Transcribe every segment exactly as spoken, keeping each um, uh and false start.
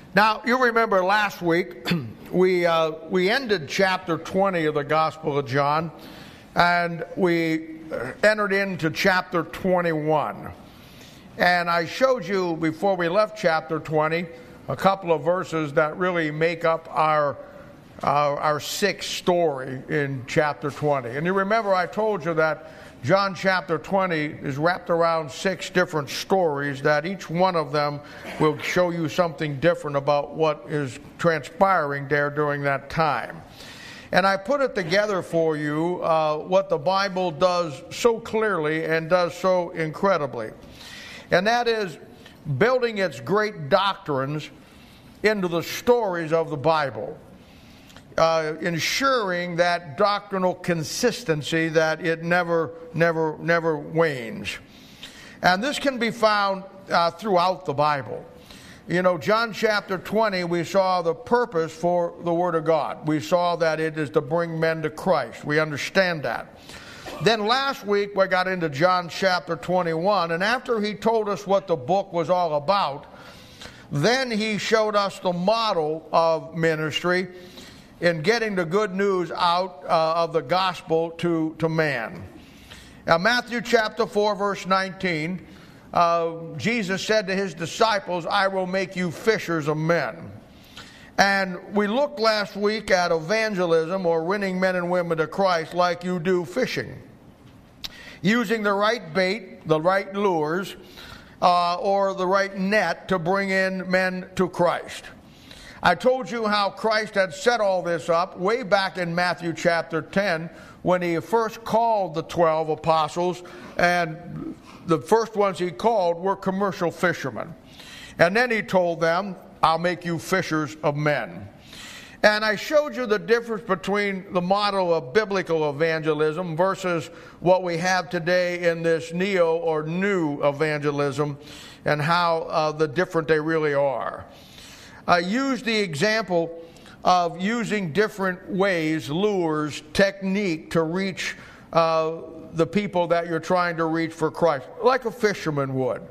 Now, you remember last week, we uh, we ended chapter twenty of the Gospel of John, and we entered into chapter twenty-one. And I showed you, before we left chapter twenty, a couple of verses that really make up our, our, our sixth story in chapter twenty. And you remember I told you that John chapter twenty is wrapped around six different stories, that each one of them will show you something different about what is transpiring there during that time. And I put it together for you, uh, what the Bible does so clearly and does so incredibly. And that is building its great doctrines into the stories of the Bible. Uh, ensuring that doctrinal consistency, that it never, never, never wanes. And this can be found uh, throughout the Bible. You know, John chapter twenty, we saw the purpose for the Word of God. We saw that it is to bring men to Christ. We understand that. Then last week we got into John chapter twenty-one, and after he told us what the book was all about, then he showed us the model of ministry in getting the good news out uh, of the gospel to, to man. Now, Matthew chapter four, verse nineteen, uh, Jesus said to his disciples, "I will make you fishers of men." And we looked last week at evangelism, or winning men and women to Christ, like you do fishing. Using the right bait, the right lures, uh, or the right net to bring in men to Christ. I told you how Christ had set all this up way back in Matthew chapter ten when he first called the twelve apostles, and the first ones he called were commercial fishermen. And then he told them, "I'll make you fishers of men." And I showed you the difference between the model of biblical evangelism versus what we have today in this neo or new evangelism, and how uh, the different they really are. I used the example of using different ways, lures, technique to reach uh, the people that you're trying to reach for Christ, like a fisherman would.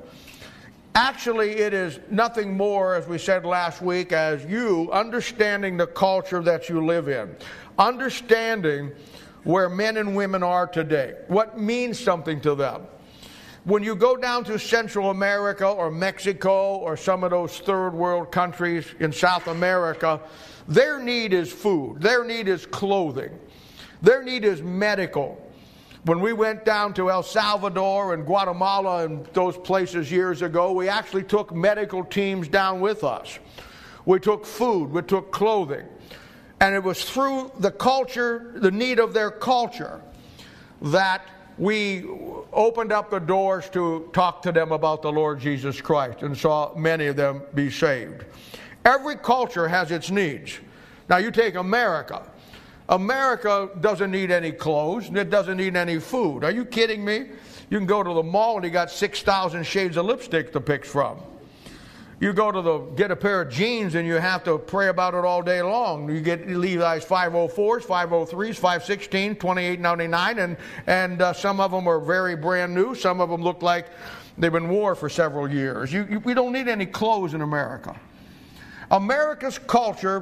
Actually, it is nothing more, as we said last week, as you understanding the culture that you live in, understanding where men and women are today, what means something to them. When you go down to Central America or Mexico or some of those third world countries in South America, their need is food. Their need is clothing. Their need is medical. When we went down to El Salvador and Guatemala and those places years ago, we actually took medical teams down with us. We took food. We took clothing. And it was through the culture, the need of their culture, that we opened up the doors to talk to them about the Lord Jesus Christ, and saw many of them be saved. Every culture has its needs. Now you take America. America doesn't need any clothes, and it doesn't need any food. Are you kidding me? You can go to the mall and you got six thousand shades of lipstick to pick from. You go to the get a pair of jeans and you have to pray about it all day long. You get Levi's five oh fours, five oh threes, five sixteen, twenty-eight ninety-nine, and and uh, some of them are very brand new. Some of them look like they've been worn for several years. You, you, we don't need any clothes in America. America's culture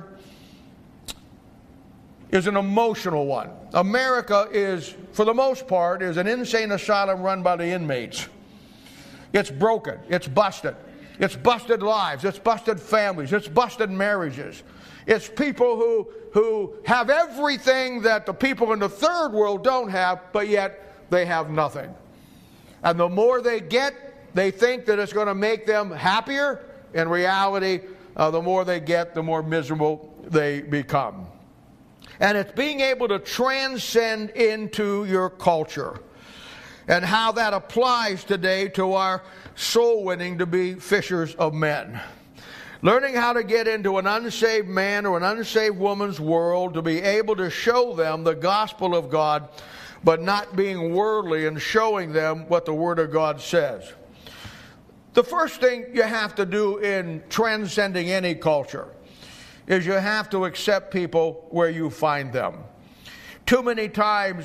is an emotional one. America is, for the most part, is an insane asylum run by the inmates. It's broken. It's busted. It's busted lives. It's busted families. It's busted marriages. It's people who, who have everything that the people in the third world don't have, but yet they have nothing. And the more they get, they think that it's going to make them happier. In reality, uh, the more they get, the more miserable they become. And it's being able to transcend into your culture, and how that applies today to our soul winning to be fishers of men. Learning how to get into an unsaved man or an unsaved woman's world, to be able to show them the gospel of God, but not being worldly and showing them what the Word of God says. The first thing you have to do in transcending any culture is you have to accept people where you find them. Too many times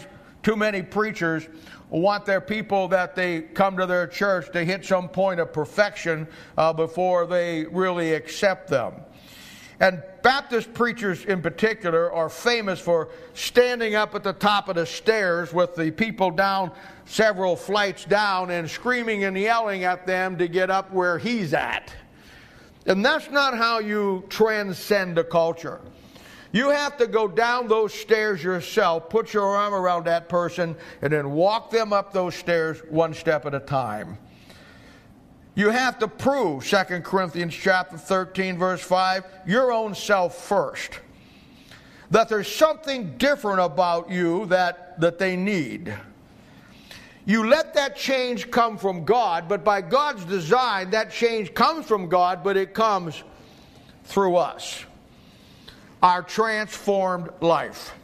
Too many preachers want their people that they come to their church to hit some point of perfection uh, before they really accept them. And Baptist preachers in particular are famous for standing up at the top of the stairs with the people down several flights down and screaming and yelling at them to get up where he's at. And that's not how you transcend a culture. You have to go down those stairs yourself, put your arm around that person, and then walk them up those stairs one step at a time. You have to prove, Second Corinthians chapter thirteen, verse five, your own self first. That there's something different about you that, that they need. You let that change come from God, but by God's design, that change comes from God, but it comes through us. Our transformed life.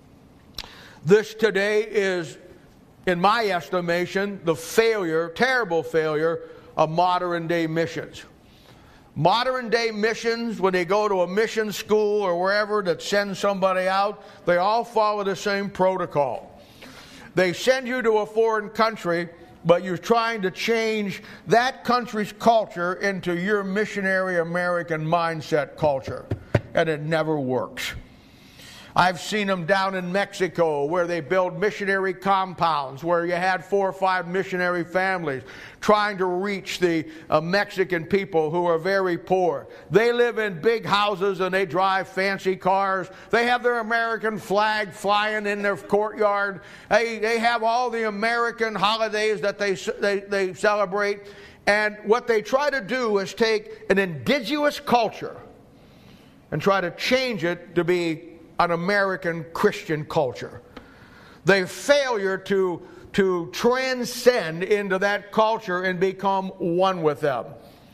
This today is, in my estimation, the failure, terrible failure, of modern day missions. Modern day missions, when they go to a mission school or wherever that sends somebody out, they all follow the same protocol. They send you to a foreign country, but you're trying to change that country's culture into your missionary American mindset culture. And it never works. I've seen them down in Mexico where they build missionary compounds where you had four or five missionary families trying to reach the uh, Mexican people who are very poor. They live in big houses and they drive fancy cars. They have their American flag flying in their courtyard. They, they have all the American holidays that they, they, they celebrate. And what they try to do is take an indigenous culture and try to change it to be an American Christian culture. Their failure to, to transcend into that culture and become one with them.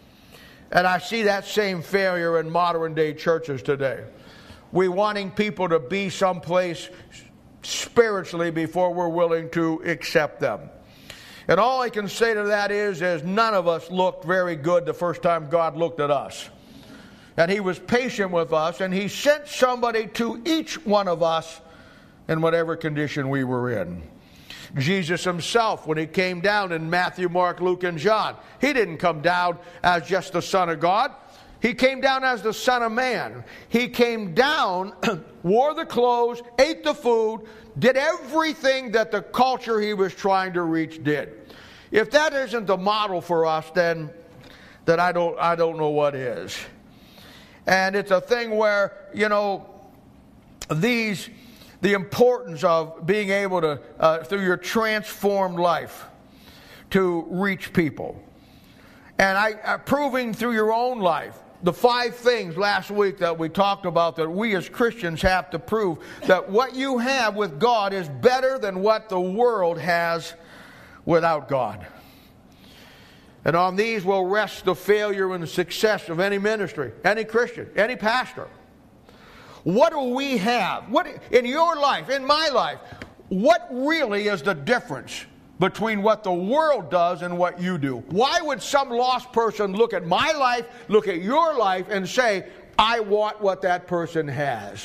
And I see that same failure in modern day churches today. We wanting people to be someplace spiritually before we're willing to accept them. And all I can say to that is, is none of us looked very good the first time God looked at us. And he was patient with us, and he sent somebody to each one of us in whatever condition we were in. Jesus himself, when he came down in Matthew, Mark, Luke, and John, he didn't come down as just the Son of God. He came down as the Son of Man. He came down, wore the clothes, ate the food, did everything that the culture he was trying to reach did. If that isn't the model for us, then, then I don't, I don't know what is. And it's a thing where, you know, these, the importance of being able to, uh, through your transformed life, to reach people. And I, uh, proving through your own life, the five things last week that we talked about that we as Christians have to prove that what you have with God is better than what the world has without God. And on these will rest the failure and the success of any ministry, any Christian, any pastor. What do we have? What in your life, in my life, what really is the difference between what the world does and what you do? Why would some lost person look at my life, look at your life, and say, I want what that person has?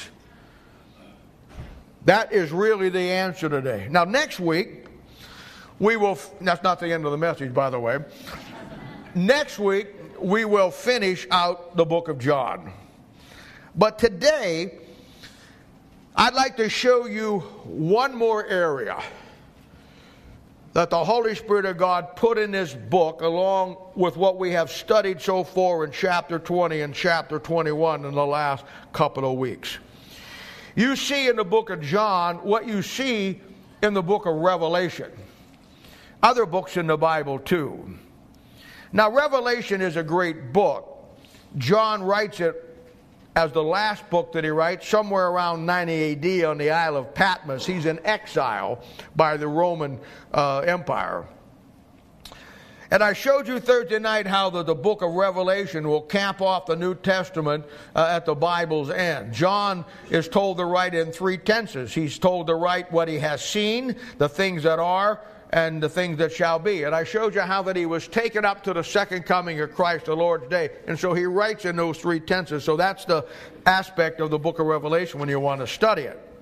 That is really the answer today. Now, next week, we will, that's not the end of the message, by the way. Next week, we will finish out the book of John. But today, I'd like to show you one more area that the Holy Spirit of God put in this book along with what we have studied so far in chapter twenty and chapter twenty-one in the last couple of weeks. You see in the book of John what you see in the book of Revelation. Other books in the Bible too. Now, Revelation is a great book. John writes it as the last book that he writes, somewhere around ninety A D on the Isle of Patmos. He's in exile by the Roman uh, Empire. And I showed you Thursday night how the, the book of Revelation will camp off the New Testament uh, at the Bible's end. John is told to write in three tenses. He's told to write what he has seen, the things that are, and the things that shall be. And I showed you how that he was taken up to the second coming of Christ, the Lord's day. And so he writes in those three tenses. So that's the aspect of the book of Revelation when you want to study it.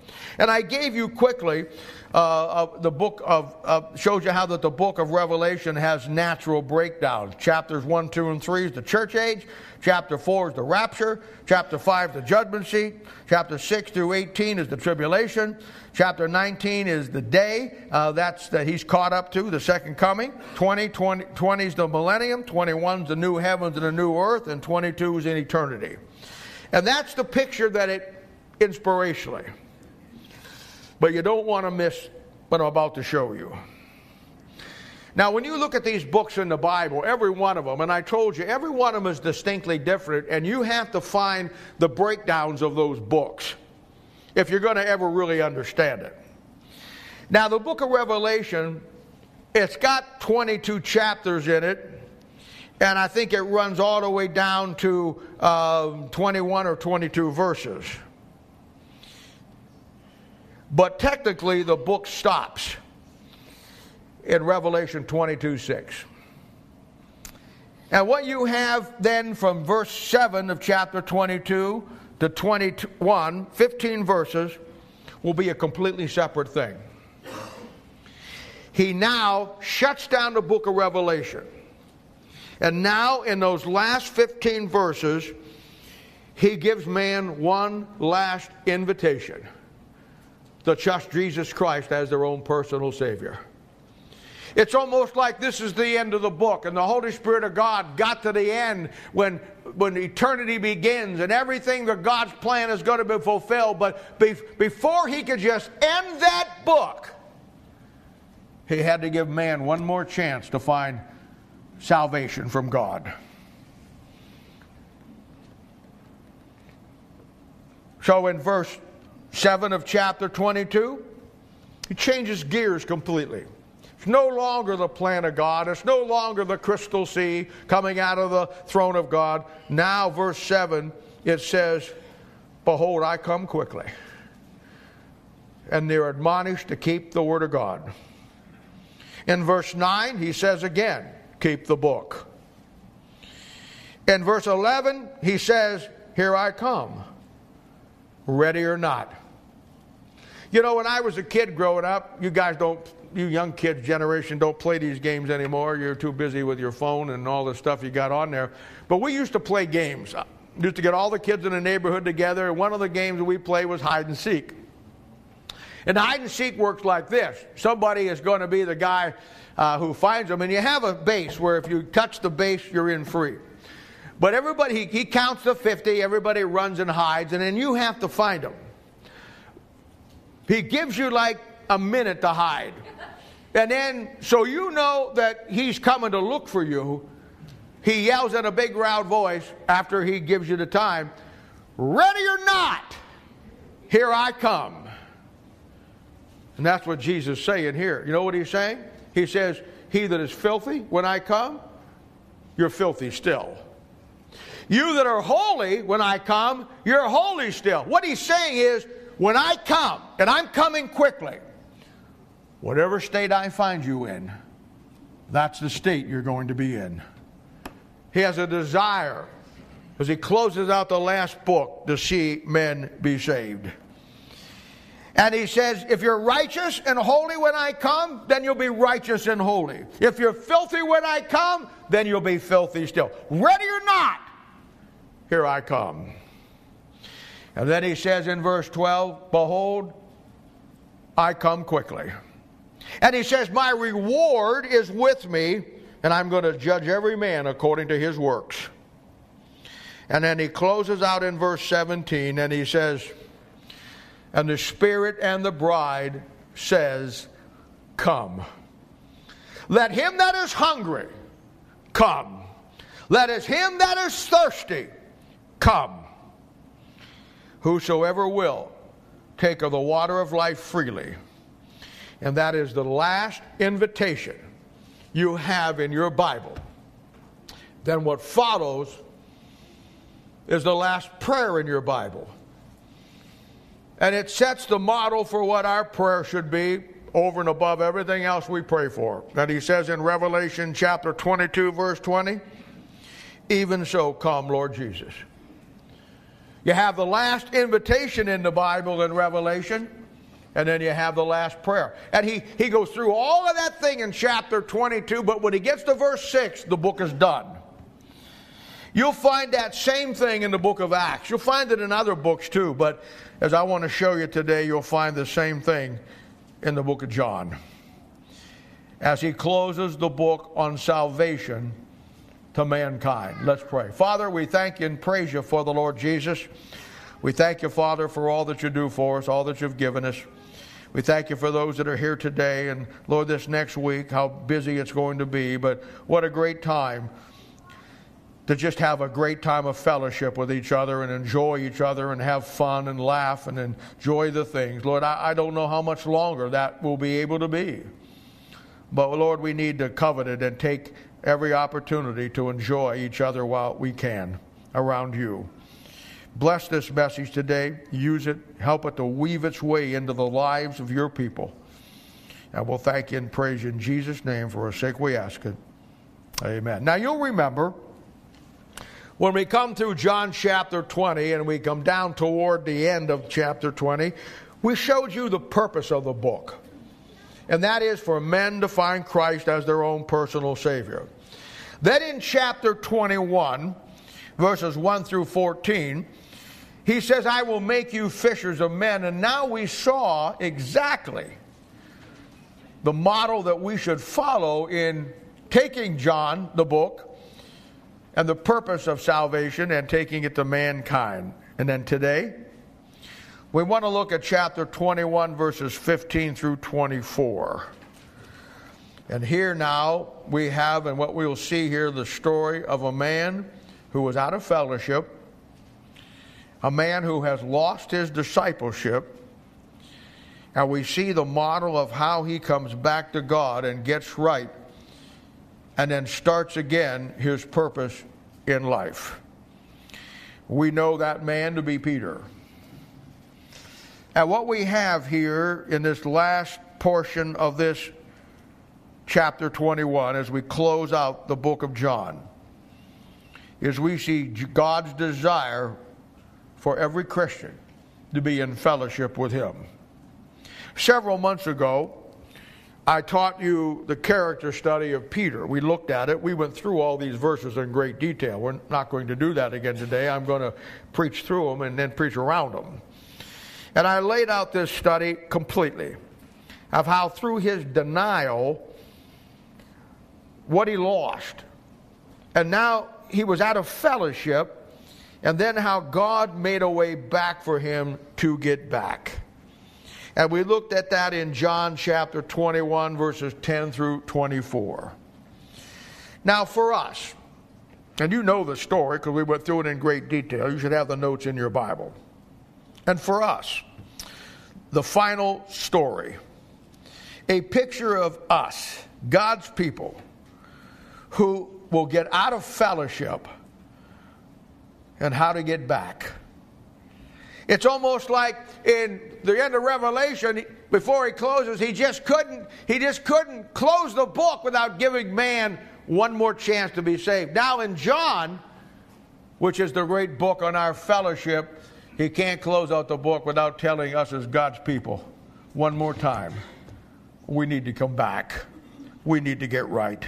And I gave you quickly uh, uh, the book of, uh, shows you how that the book of Revelation has natural breakdowns. Chapters one, two, and three is the church age. Chapter four is the rapture. Chapter five, the judgment seat. Chapter six through eighteen is the tribulation. Chapter nineteen is the day. Uh, that's that he's caught up to, the second coming. twenty, twenty, twenty is the millennium. twenty-one is the new heavens and the new earth. And twenty-two is in eternity. And that's the picture that it inspirationally. But you don't want to miss what I'm about to show you. Now, when you look at these books in the Bible, every one of them, and I told you, every one of them is distinctly different, and you have to find the breakdowns of those books if you're going to ever really understand it. Now, the book of Revelation, it's got twenty-two chapters in it, and I think it runs all the way down to uh, twenty-one or twenty-two verses. But technically, the book stops in Revelation twenty-two six. And what you have then from verse seven of chapter twenty-two to twenty-one, fifteen verses, will be a completely separate thing. He now shuts down the book of Revelation. And now in those last fifteen verses, he gives man one last invitation to trust Jesus Christ as their own personal Savior. It's almost like this is the end of the book, and the Holy Spirit of God got to the end when, when eternity begins and everything that God's plan is going to be fulfilled. But be, before he could just end that book, he had to give man one more chance to find salvation from God. So in verse seven of chapter twenty-two, he changes gears completely. It's no longer the plan of God. It's no longer the crystal sea coming out of the throne of God. Now, verse seven, it says, "Behold, I come quickly." And they're admonished to keep the word of God. In verse nine, he says again, keep the book. In verse eleven, he says, here I come, ready or not. You know, when I was a kid growing up, you guys don't, you young kids generation don't play these games anymore. You're too busy with your phone and all the stuff you got on there. But we used to play games. We used to get all the kids in the neighborhood together, and one of the games we played was hide and seek. And hide and seek works like this. Somebody is going to be the guy uh, who finds them, and you have a base where if you touch the base, you're in free. But everybody, he, he counts to fifty, everybody runs and hides, and then you have to find them. He gives you like a minute to hide. And then, so you know that he's coming to look for you, he yells in a big loud voice after he gives you the time, ready or not, here I come. And that's what Jesus is saying here. You know what he's saying? He says, he that is filthy, when I come, you're filthy still. You that are holy, when I come, you're holy still. What he's saying is, when I come, and I'm coming quickly, whatever state I find you in, that's the state you're going to be in. He has a desire, as he closes out the last book, to see men be saved. And he says, if you're righteous and holy when I come, then you'll be righteous and holy. If you're filthy when I come, then you'll be filthy still. Ready or not, here I come. And then he says in verse twelve, behold, I come quickly. And he says, my reward is with me, and I'm going to judge every man according to his works. And then he closes out in verse seventeen, and he says, and the Spirit and the bride says, come. Let him that is hungry come. Let us him that is thirsty come. Whosoever will, take of the water of life freely. And that is the last invitation you have in your Bible. Then what follows is the last prayer in your Bible. And it sets the model for what our prayer should be over and above everything else we pray for. And he says in Revelation chapter twenty-two, verse twenty, even so come, Lord Jesus. You have the last invitation in the Bible in Revelation, and then you have the last prayer. And he, he goes through all of that thing in chapter twenty-two, but when he gets to verse six, the book is done. You'll find that same thing in the book of Acts. You'll find it in other books too, but as I want to show you today, you'll find the same thing in the book of John. As he closes the book on salvation to mankind. Let's pray. Father, we thank you and praise you for the Lord Jesus. We thank you, Father, for all that you do for us, all that you've given us. We thank you for those that are here today, and Lord, this next week, how busy it's going to be, but what a great time to just have a great time of fellowship with each other and enjoy each other and have fun and laugh and enjoy the things. Lord, I, I don't know how much longer that will be able to be. But Lord, we need to covet it and take every opportunity to enjoy each other while we can around you. Bless this message today. Use it. Help it to weave its way into the lives of your people. And we'll thank you and praise you in Jesus' name. For our sake we ask it. Amen. Now you'll remember when we come through John chapter twenty and we come down toward the end of chapter twenty, we showed you the purpose of the book. And that is for men to find Christ as their own personal Savior. Then in chapter twenty-one, verses one through fourteen, he says, I will make you fishers of men. And now we saw exactly the model that we should follow in taking John, the book, and the purpose of salvation and taking it to mankind. And then today, we want to look at chapter twenty-one, verses fifteen through twenty-four. And here now we have, and what we will see here, the story of a man who was out of fellowship, a man who has lost his discipleship, and we see the model of how he comes back to God and gets right, and then starts again his purpose in life. We know that man to be Peter. And what we have here in this last portion of this chapter twenty-one, as we close out the book of John, is we see God's desire for every Christian to be in fellowship with Him. Several months ago, I taught you the character study of Peter. We looked at it. We went through all these verses in great detail. We're not going to do that again today. I'm going to preach through them and then preach around them. And I laid out this study completely of how through his denial, what he lost, and now he was out of fellowship, and then how God made a way back for him to get back. And we looked at that in John chapter twenty-one, verses ten through twenty-four. Now for us, and you know the story because we went through it in great detail. You should have the notes in your Bible. And for us, the final story, a picture of us, God's people, who will get out of fellowship and how to get back. It's almost like in the end of Revelation, before he closes, he just couldn't, he just couldn't close the book without giving man one more chance to be saved. Now in John, which is the great book on our fellowship, he can't close out the book without telling us as God's people, one more time, we need to come back. We need to get right.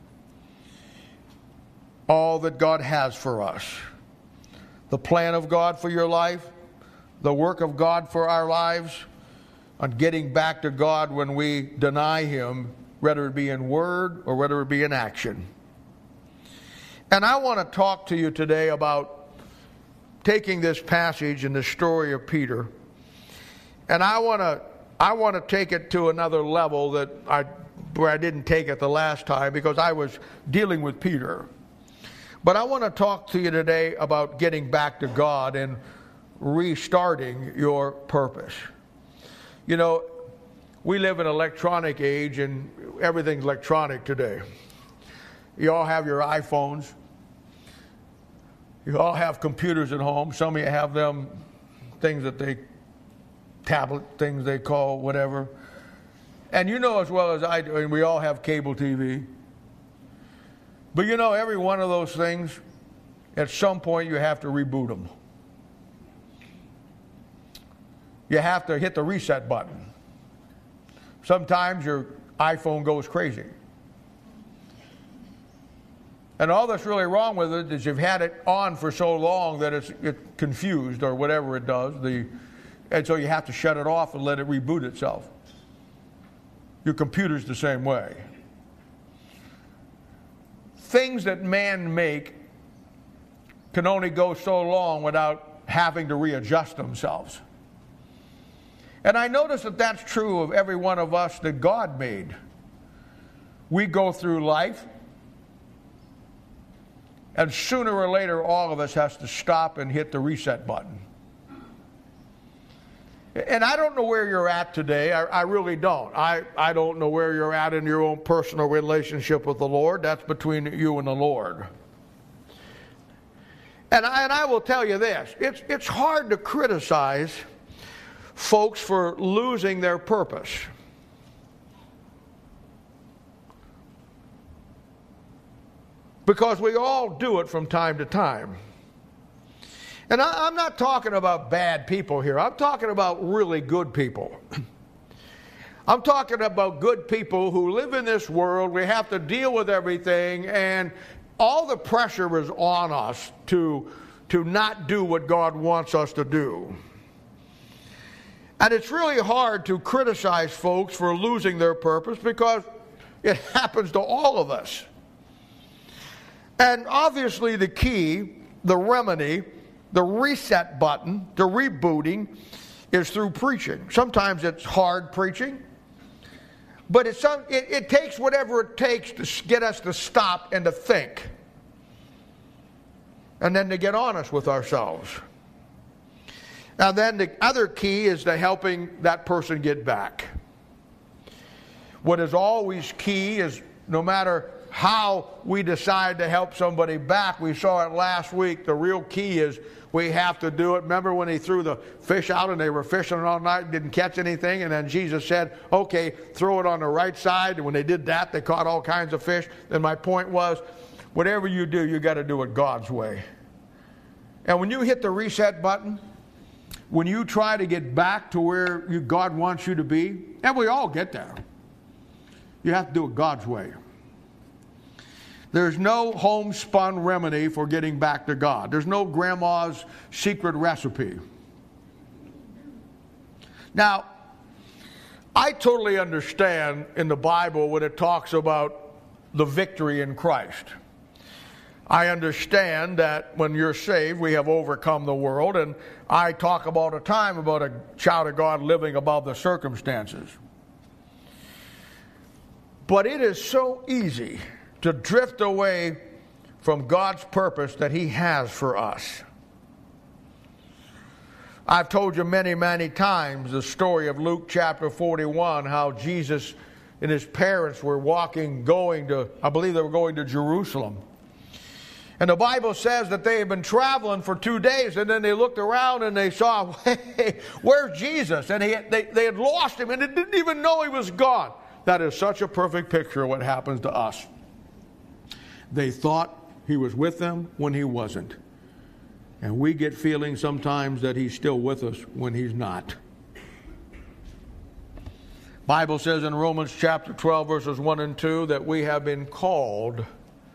All that God has for us, the plan of God for your life, the work of God for our lives, on getting back to God when we deny Him, whether it be in word or whether it be in action. And I want to talk to you today about taking this passage in the story of Peter, and I want to I want to take it to another level that I where I didn't take it the last time because I was dealing with Peter. But I want to talk to you today about getting back to God and restarting your purpose. You know, we live in an electronic age and everything's electronic today. You all have your iPhones. You all have computers at home. Some of you have them things that they, tablet things they call whatever. And you know as well as I do, and we all have cable T V. But you know, every one of those things, at some point you have to reboot them. you have to hit the reset button. Sometimes your iPhone goes crazy. And all that's really wrong with it is you've had it on for so long that it's, it's confused or whatever it does. The, and so you have to shut it off and let it reboot itself. Your computer's the same way. Things that man make can only go so long without having to readjust themselves. And I notice that that's true of every one of us that God made. We go through life, and sooner or later, all of us has to stop and hit the reset button. And I don't know where you're at today. I, I really don't. I, I don't know where you're at in your own personal relationship with the Lord. That's between you and the Lord. And I, and I will tell you this. It's, it's hard to criticize folks for losing their purpose. Because we all do it from time to time. And I, I'm not talking about bad people here. I'm talking about really good people. I'm talking about good people who live in this world. We have to deal with everything, and all the pressure is on us to, to not do what God wants us to do. And it's really hard to criticize folks for losing their purpose because it happens to all of us. And obviously the key, the remedy, the reset button, the rebooting is through preaching. Sometimes it's hard preaching, but it's some, it, it takes whatever it takes to get us to stop and to think. And then to get honest with ourselves. Now then the other key is to helping that person get back. What is always key is no matter how we decide to help somebody back, we saw it last week, the real key is we have to do it. Remember when he threw the fish out and they were fishing all night and didn't catch anything, and then Jesus said, okay, throw it on the right side. And when they did that, they caught all kinds of fish. Then my point was, whatever you do, you got to do it God's way. And when you hit the reset button, when you try to get back to where you, God wants you to be, and we all get there, you have to do it God's way. There's no homespun remedy for getting back to God. There's no grandma's secret recipe. Now, I totally understand in the Bible when it talks about the victory in Christ. I understand that when you're saved, we have overcome the world, and I talk about a time about a child of God living above the circumstances. But it is so easy to drift away from God's purpose that He has for us. I've told you many, many times the story of Luke chapter forty-one, how Jesus and His parents were walking, going to, I believe they were going to Jerusalem. And the Bible says that they had been traveling for two days, and then they looked around and they saw, hey, where's Jesus? And he, they, they had lost Him, and they didn't even know He was gone. That is such a perfect picture of what happens to us. They thought He was with them when He wasn't. And we get feelings sometimes that He's still with us when He's not. Bible says in Romans chapter twelve, verses one and two, that we have been called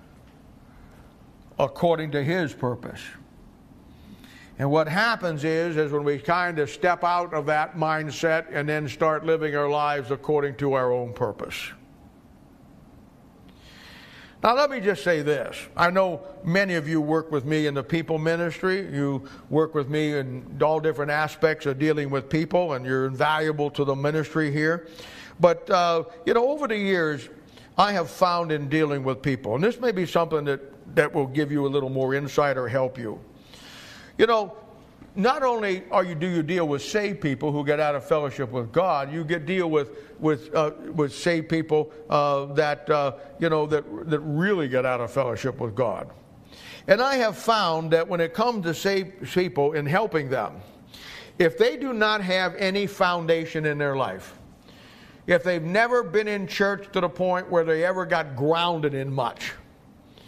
according to His purpose. And what happens is, is when we kind of step out of that mindset and then start living our lives according to our own purpose. Now let me just say this. I know many of you work with me in the people ministry. You work with me in all different aspects of dealing with people, and you're invaluable to the ministry here. But, uh, you know, over the years, I have found in dealing with people, and this may be something that, that will give you a little more insight or help you. You know, not only are you do you deal with saved people who get out of fellowship with God, you get deal with with uh, with saved people uh, that uh, you know that that really get out of fellowship with God. And I have found that when it comes to saved people in helping them, if they do not have any foundation in their life, if they've never been in church to the point where they ever got grounded in much,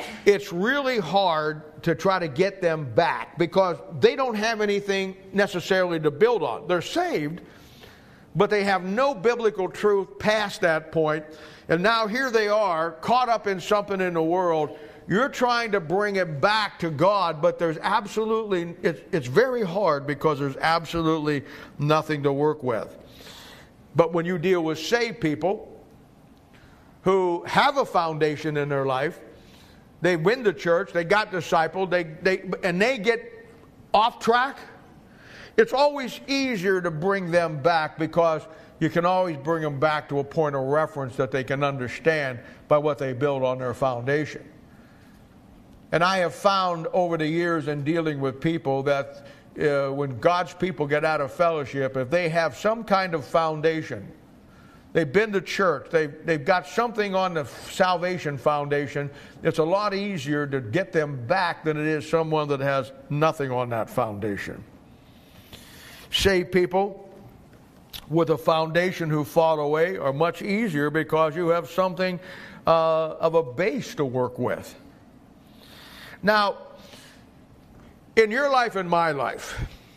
it's really hard to try to get them back because they don't have anything necessarily to build on. They're saved, but they have no biblical truth past that point. And now here they are, caught up in something in the world. You're trying to bring it back to God, but there's absolutely, it's, it's very hard because there's absolutely nothing to work with. But when you deal with saved people who have a foundation in their life, they win the church, they got discipled, they, they, and they get off track, it's always easier to bring them back because you can always bring them back to a point of reference that they can understand by what they build on their foundation. And I have found over the years in dealing with people that uh, when God's people get out of fellowship, if they have some kind of foundation, they've been to church, they've, they've got something on the salvation foundation, it's a lot easier to get them back than it is someone that has nothing on that foundation. Saved people with a foundation who fall away are much easier because you have something uh, of a base to work with. Now, in your life and my life,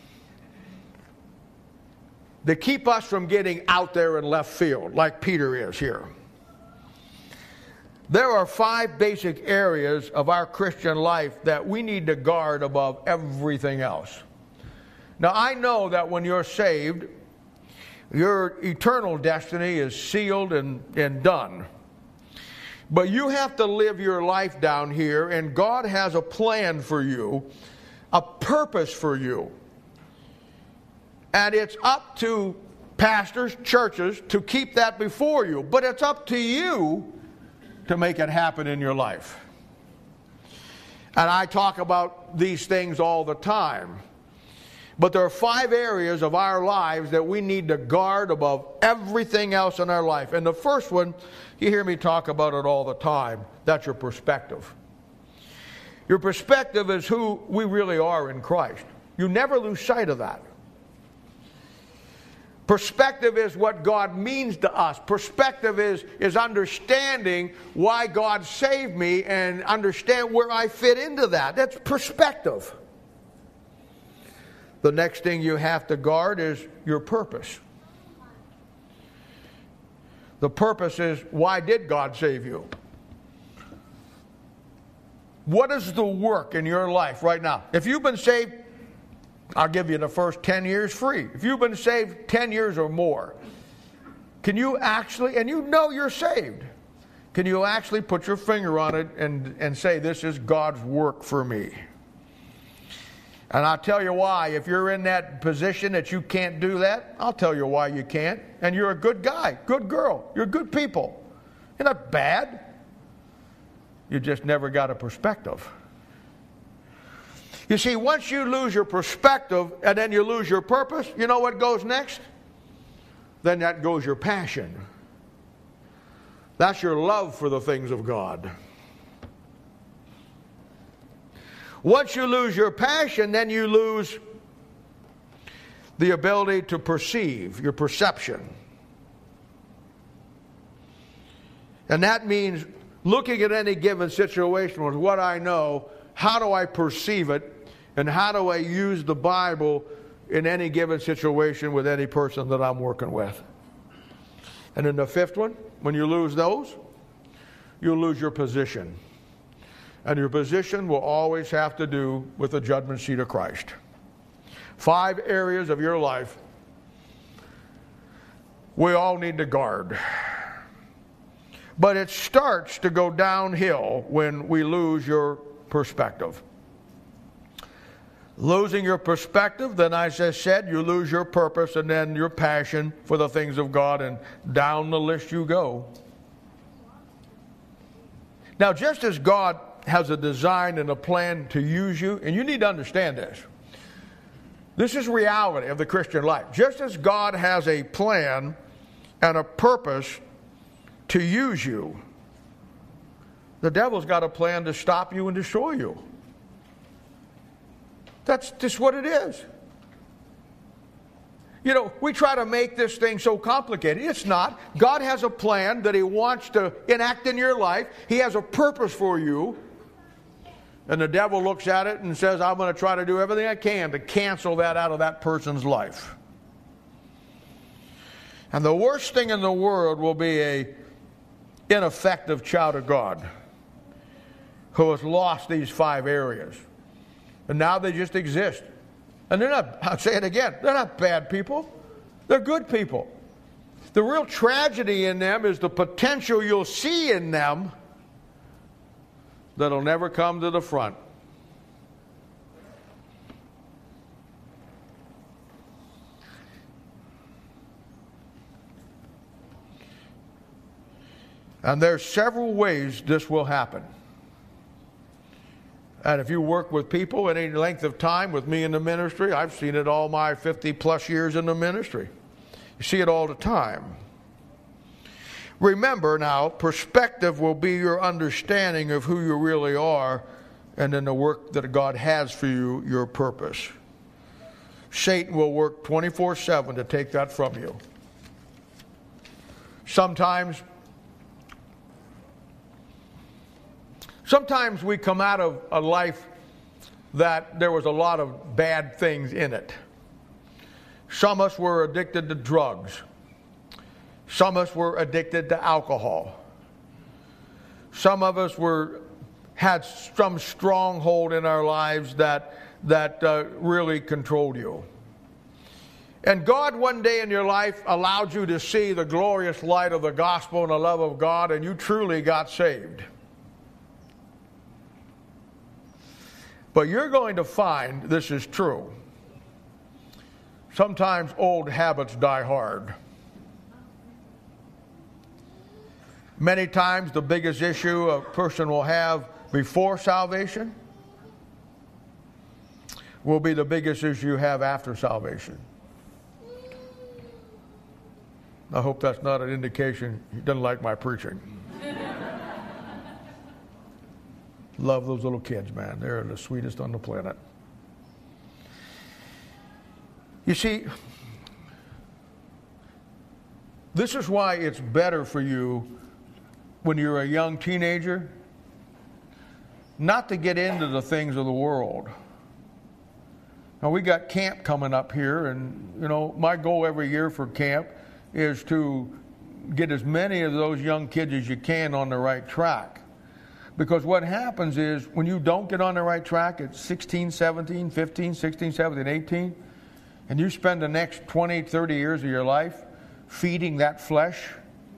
to keep us from getting out there in left field, like Peter is here, there are five basic areas of our Christian life that we need to guard above everything else. Now, I know that when you're saved, your eternal destiny is sealed and, and done. But you have to live your life down here, and God has a plan for you, a purpose for you. And it's up to pastors, churches, to keep that before you. But it's up to you to make it happen in your life. And I talk about these things all the time. But there are five areas of our lives that we need to guard above everything else in our life. And the first one, you hear me talk about it all the time, that's your perspective. Your perspective is who we really are in Christ. You never lose sight of that. Perspective is what God means to us. Perspective is, is understanding why God saved me and understand where I fit into that. That's perspective. The next thing you have to guard is your purpose. The purpose is, why did God save you? What is the work in your life right now? If you've been saved, I'll give you the first ten years free. If you've been saved ten years or more, can you actually, and you know you're saved, can you actually put your finger on it and, and say, this is God's work for me? And I'll tell you why. If you're in that position that you can't do that, I'll tell you why you can't. And you're a good guy, good girl. You're good people. You're not bad. You just never got a perspective. You see, once you lose your perspective and then you lose your purpose, you know what goes next? Then that goes your passion. That's your love for the things of God. Once you lose your passion, then you lose the ability to perceive, your perception. And that means looking at any given situation with what I know, how do I perceive it, and how do I use the Bible in any given situation with any person that I'm working with. And then the fifth one, when you lose those, you'll lose your position. And your position will always have to do with the judgment seat of Christ. Five areas of your life we all need to guard. But it starts to go downhill when we lose your perspective. Losing your perspective, then as I said, you lose your purpose and then your passion for the things of God, and down the list you go. Now, just as God has a design and a plan to use you, and you need to understand this. This is reality of the Christian life. Just as God has a plan and a purpose to use you, the devil's got a plan to stop you and destroy you. That's just what it is. You know, we try to make this thing so complicated. It's not. God has a plan that He wants to enact in your life. He has a purpose for you. And the devil looks at it and says, I'm going to try to do everything I can to cancel that out of that person's life. And the worst thing in the world will be a ineffective child of God who has lost these five areas. And now they just exist. And they're not, I'll say it again, they're not bad people. They're good people. The real tragedy in them is the potential you'll see in them that'll never come to the front. And there's several ways this will happen. And if you work with people any length of time with me in the ministry, I've seen it all my fifty plus years in the ministry. You see it all the time. Remember now, perspective will be your understanding of who you really are and in the work that God has for you, your purpose. Satan will work twenty-four seven to take that from you. Sometimes Sometimes we come out of a life that there was a lot of bad things in it. Some of us were addicted to drugs. Some of us were addicted to alcohol. Some of us were had some stronghold in our lives that, that uh, really controlled you. And God one day in your life allowed you to see the glorious light of the gospel and the love of God, and you truly got saved. But you're going to find this is true. Sometimes old habits die hard. Many times the biggest issue a person will have before salvation will be the biggest issue you have after salvation. I hope that's not an indication he doesn't like my preaching. Love those little kids, man. They're the sweetest on the planet. You see, this is why it's better for you when you're a young teenager not to get into the things of the world. Now, we got camp coming up here, and, you know, my goal every year for camp is to get as many of those young kids as you can on the right track. Because what happens is when you don't get on the right track at sixteen, seventeen, fifteen, sixteen, seventeen, eighteen, and you spend the next twenty, thirty years of your life feeding that flesh,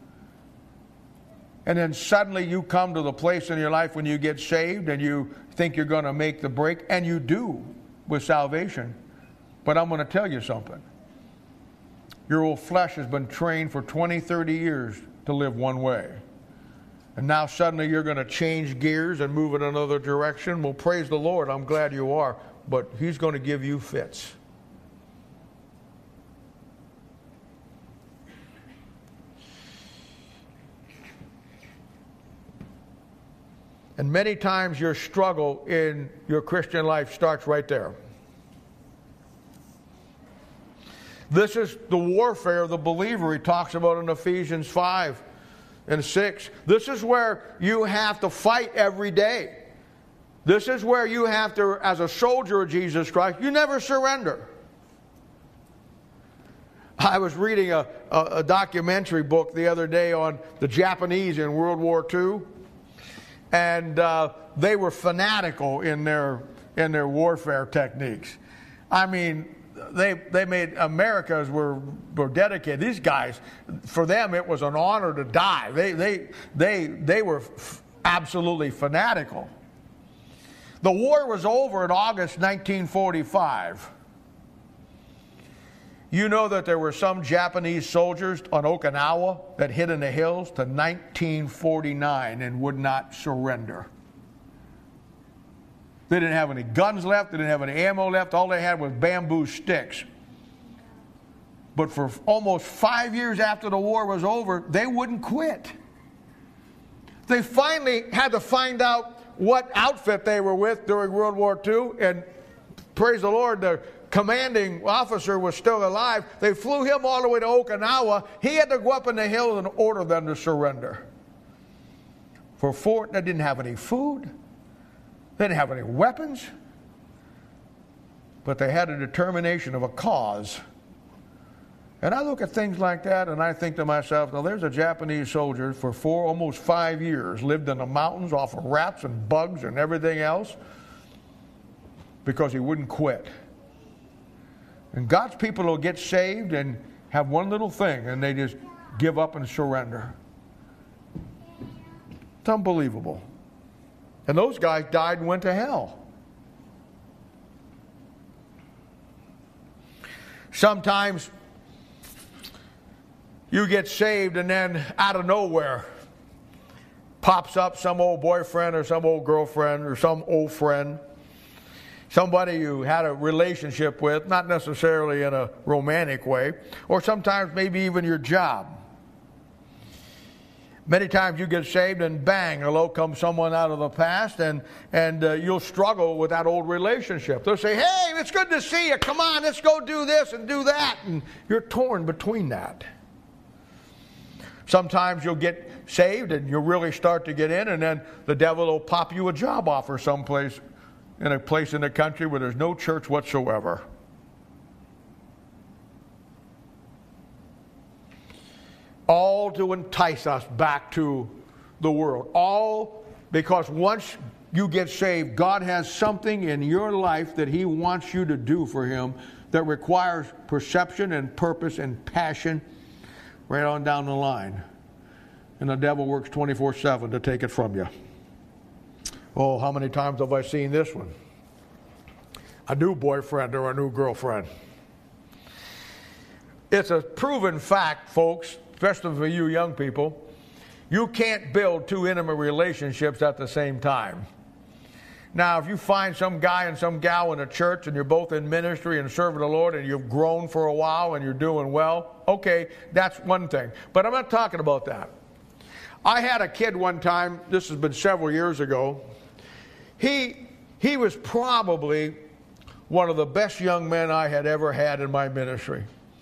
and then suddenly you come to the place in your life when you get saved and you think you're going to make the break, and you do with salvation. But I'm going to tell you something. Your old flesh has been trained for twenty, thirty years to live one way. And now suddenly you're going to change gears and move in another direction. Well, praise the Lord, I'm glad you are. But He's going to give you fits. And many times your struggle in your Christian life starts right there. This is the warfare of the believer he talks about in Ephesians five and six. This is where you have to fight every day. This is where you have to, as a soldier of Jesus Christ, you never surrender. I was reading a, a, a documentary book the other day on the Japanese in World War Two. And uh, they were fanatical in their in their warfare techniques. I mean, they they made Americans were were dedicated. These guys, for them, it was an honor to die. They they they they were f- absolutely fanatical. The war was over in August nineteen forty-five. You know that there were some Japanese soldiers on Okinawa that hid in the hills to nineteen forty-nine and would not surrender. They didn't have any guns left. They didn't have any ammo left. All they had was bamboo sticks. But for almost five years after the war was over, they wouldn't quit. They finally had to find out what outfit they were with during World War Two, and praise the Lord, the commanding officer was still alive. They flew him all the way to Okinawa. He had to go up in the hills and order them to surrender. For four, they didn't have any food. They didn't have any weapons, but they had a determination of a cause. And I look at things like that and I think to myself, now there's a Japanese soldier for four, almost five years, lived in the mountains off of rats and bugs and everything else because he wouldn't quit. And God's people will get saved and have one little thing and they just give up and surrender. It's unbelievable. And those guys died and went to hell. Sometimes you get saved and then out of nowhere pops up some old boyfriend or some old girlfriend or some old friend, somebody you had a relationship with, not necessarily in a romantic way, or sometimes maybe even your job. Many times you get saved and bang, along comes someone out of the past and, and uh, you'll struggle with that old relationship. They'll say, hey, it's good to see you. Come on, let's go do this and do that. And you're torn between that. Sometimes you'll get saved and you'll really start to get in and then the devil will pop you a job offer someplace in a place in the country where there's no church whatsoever. All to entice us back to the world. All because once you get saved, God has something in your life that He wants you to do for Him that requires perception and purpose and passion right on down the line. And the devil works twenty-four seven to take it from you. Oh, how many times have I seen this one? A new boyfriend or a new girlfriend. It's a proven fact, folks, especially for you young people, you can't build two intimate relationships at the same time. Now, if you find some guy and some gal in a church and you're both in ministry and serving the Lord and you've grown for a while and you're doing well, okay, that's one thing. But I'm not talking about that. I had a kid one time, this has been several years ago. He, he was probably one of the best young men I had ever had in my ministry.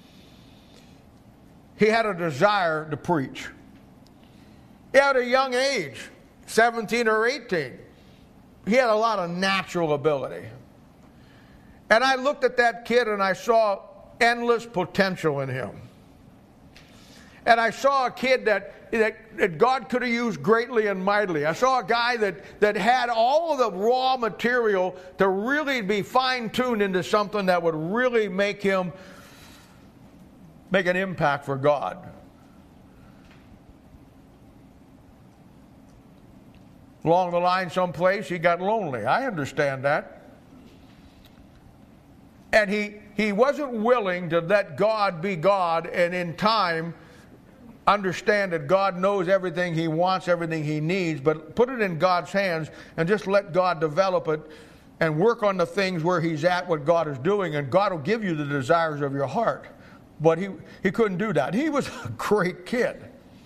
He had a desire to preach. He had a young age, seventeen or eighteen. He had a lot of natural ability. And I looked at that kid and I saw endless potential in him. And I saw a kid that, that, that God could have used greatly and mightily. I saw a guy that, that had all of the raw material to really be fine-tuned into something that would really make him make an impact for God. Along the line someplace, he got lonely. I understand that. And he, he wasn't willing to let God be God and in time understand that God knows everything He wants, everything He needs, but put it in God's hands and just let God develop it and work on the things where He's at, what God is doing, and God will give you the desires of your heart. But he, he couldn't do that. He was a great kid.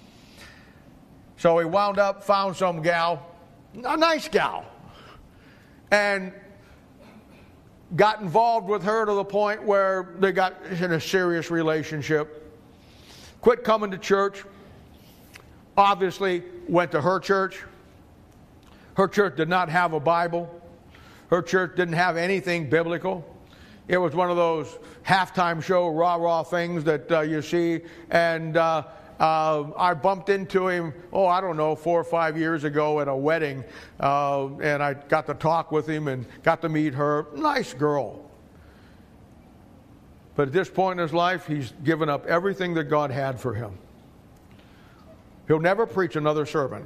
So he wound up, found some gal, a nice gal, and got involved with her to the point where they got in a serious relationship. Quit coming to church. Obviously went to her church. Her church did not have a Bible. Her church didn't have anything biblical. It was one of those halftime show rah-rah things that uh, you see. And uh, uh, I bumped into him, oh, I don't know, four or five years ago at a wedding. Uh, and I got to talk with him and got to meet her. Nice girl. But at this point in his life, he's given up everything that God had for him. He'll never preach another sermon.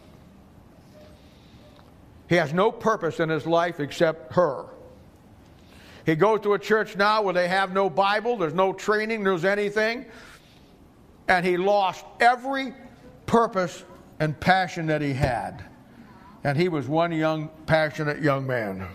He has no purpose in his life except her. He goes to a church now where they have no Bible, there's no training, there's anything. And he lost every purpose and passion that he had. And he was one young, passionate young man.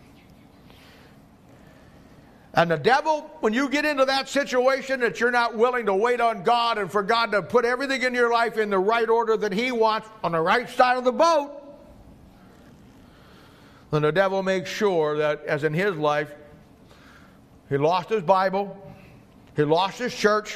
And the devil, when you get into that situation that you're not willing to wait on God and for God to put everything in your life in the right order that He wants on the right side of the boat, then the devil makes sure that, as in his life, he lost his Bible, he lost his church,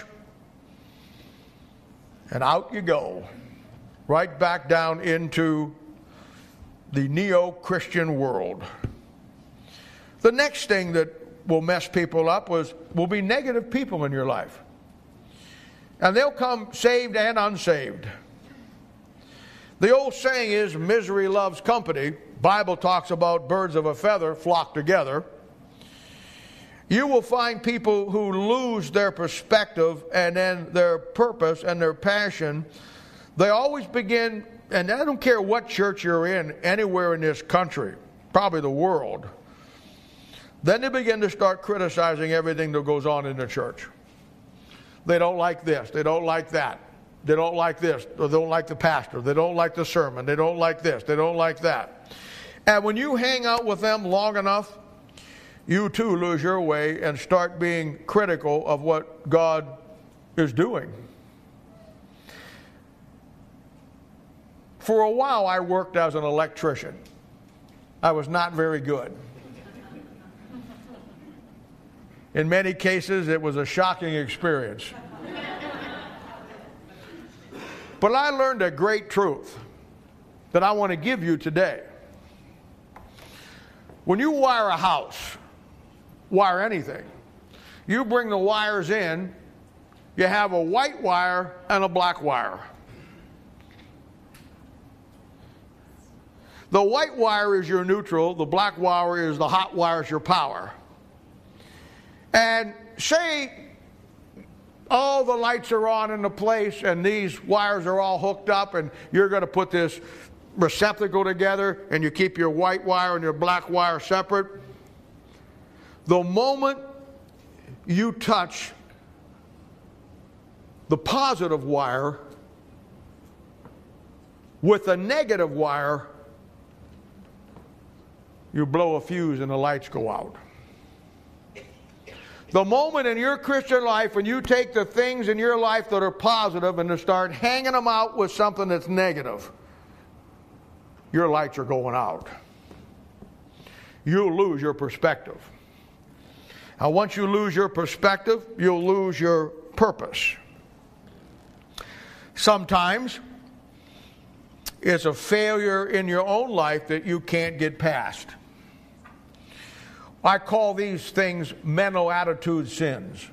and out you go. Right back down into the neo-Christian world. The next thing that will mess people up was will be negative people in your life. And they'll come saved and unsaved. The old saying is, misery loves company. Bible talks about birds of a feather flock together. You will find people who lose their perspective and then their purpose and their passion. They always begin, and I don't care what church you're in, anywhere in this country, probably the world, then they begin to start criticizing everything that goes on in the church. They don't like this, they don't like that, they don't like this, or they don't like the pastor, they don't like the sermon, they don't like this, they don't like that. And when you hang out with them long enough, you too lose your way and start being critical of what God is doing. For a while, I worked as an electrician. I was not very good. In many cases, it was a shocking experience. But I learned a great truth that I want to give you today. When you wire a house, wire anything, you bring the wires in, you have a white wire and a black wire. The white wire is your neutral, the black wire is the hot wire, is your power. And say all the lights are on in the place and these wires are all hooked up and you're going to put this receptacle together and you keep your white wire and your black wire separate. The moment you touch the positive wire with the negative wire, you blow a fuse and the lights go out. The moment in your Christian life when you take the things in your life that are positive and to start hanging them out with something that's negative, your lights are going out. You'll lose your perspective. Now, once you lose your perspective, you'll lose your purpose. Sometimes it's a failure in your own life that you can't get past. I call these things mental attitude sins.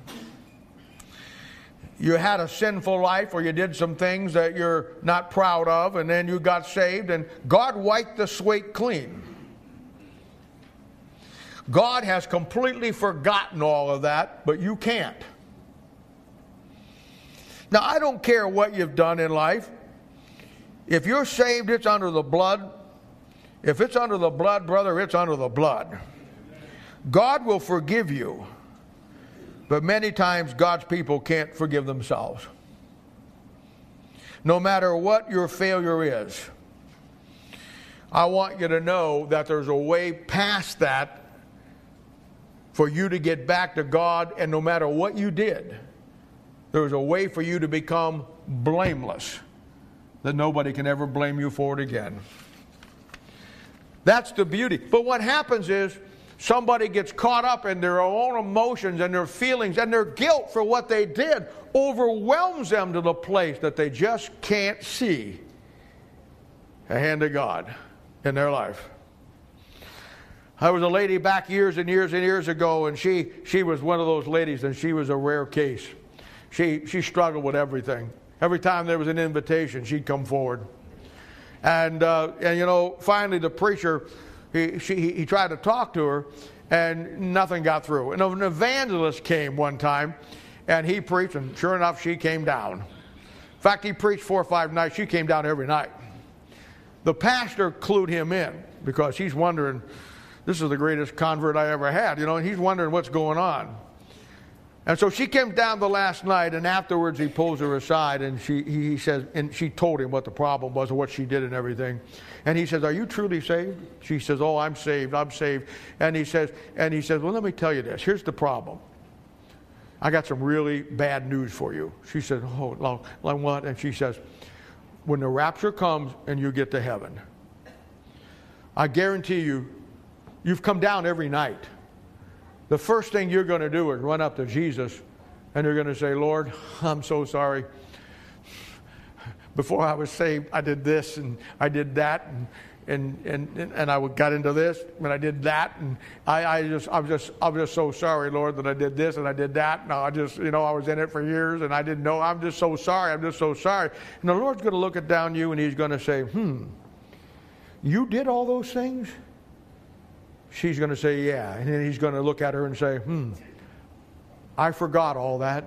You had a sinful life or you did some things that you're not proud of, and then you got saved and God wiped the slate clean. God has completely forgotten all of that, but you can't. Now, I don't care what you've done in life. If you're saved, it's under the blood. If it's under the blood, brother, it's under the blood. God will forgive you, but many times God's people can't forgive themselves. No matter what your failure is, I want you to know that there's a way past that for you to get back to God, and no matter what you did, there's a way for you to become blameless, that nobody can ever blame you for it again. That's the beauty. But what happens is somebody gets caught up in their own emotions and their feelings, and their guilt for what they did overwhelms them to the place that they just can't see a hand of God in their life. I was a lady back years and years and years ago, and she she was one of those ladies, and she was a rare case. She she struggled with everything. Every time there was an invitation, she'd come forward. And uh, and you know, finally the preacher, he she he tried to talk to her, and nothing got through. And an evangelist came one time, and he preached, and sure enough, she came down. In fact, he preached four or five nights. She came down every night. The pastor clued him in because he's wondering, this is the greatest convert I ever had, you know, and he's wondering what's going on. And so she came down the last night, and afterwards he pulls her aside, and she he says, and she told him what the problem was and what she did and everything. And he says, "Are you truly saved?" She says, "Oh, I'm saved, I'm saved." And he says, and he says, "Well, let me tell you this. Here's the problem. I got some really bad news for you." She said, "Oh, like what?" And she says, "When the rapture comes and you get to heaven, I guarantee you, you've come down every night. The first thing you're going to do is run up to Jesus and you're going to say, 'Lord, I'm so sorry. Before I was saved, I did this and I did that, and and and and I got into this and I did that, and I, I just I'm just I'm just so sorry, Lord, that I did this and I did that. No, I just you know I was in it for years and I didn't know. I'm just so sorry. I'm just so sorry. And the Lord's going to look it down you and He's going to say, "Hmm, you did all those things?" She's going to say, "Yeah," and then He's going to look at her and say, "Hmm, I forgot all that."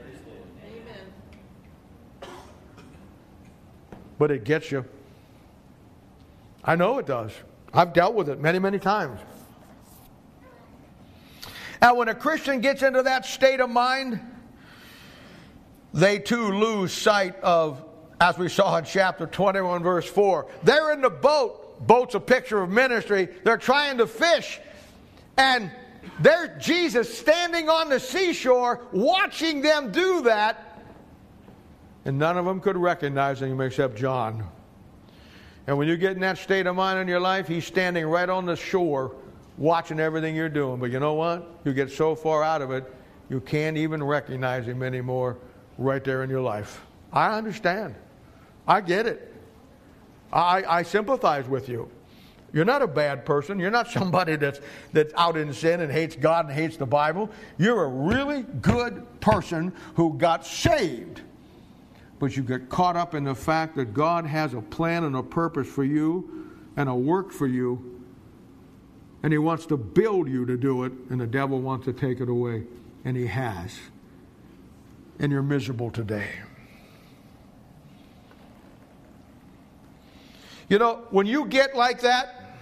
Amen. But it gets you. I know it does. I've dealt with it many, many times. And when a Christian gets into that state of mind, they too lose sight of, as we saw in chapter twenty-one, verse four. They're in the boat. Boat's a picture of ministry. They're trying to fish. And there's Jesus standing on the seashore watching them do that. And none of them could recognize him except John. And when you get in that state of mind in your life, He's standing right on the shore watching everything you're doing. But you know what? You get so far out of it, you can't even recognize Him anymore right there in your life. I understand. I get it. I, I sympathize with you. You're not a bad person. You're not somebody that's, that's out in sin and hates God and hates the Bible. You're a really good person who got saved. But you get caught up in the fact that God has a plan and a purpose for you and a work for you. And He wants to build you to do it. And the devil wants to take it away. And he has. And you're miserable today. You know, when you get like that,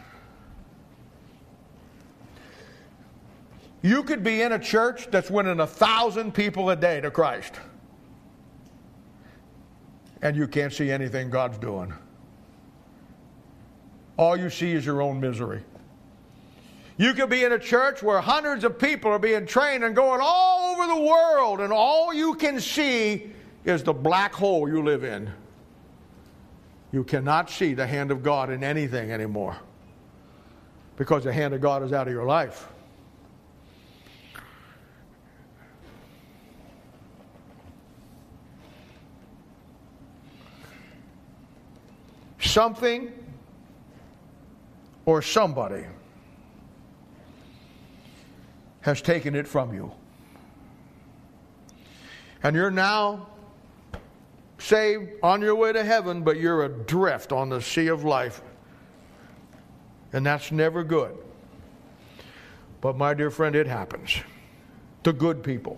you could be in a church that's winning a thousand people a day to Christ. And you can't see anything God's doing. All you see is your own misery. You could be in a church where hundreds of people are being trained and going all over the world, and all you can see is the black hole you live in. You cannot see the hand of God in anything anymore because the hand of God is out of your life. Something or somebody has taken it from you. And you're now saved, on your way to heaven, but you're adrift on the sea of life. And that's never good. But my dear friend, it happens to good people.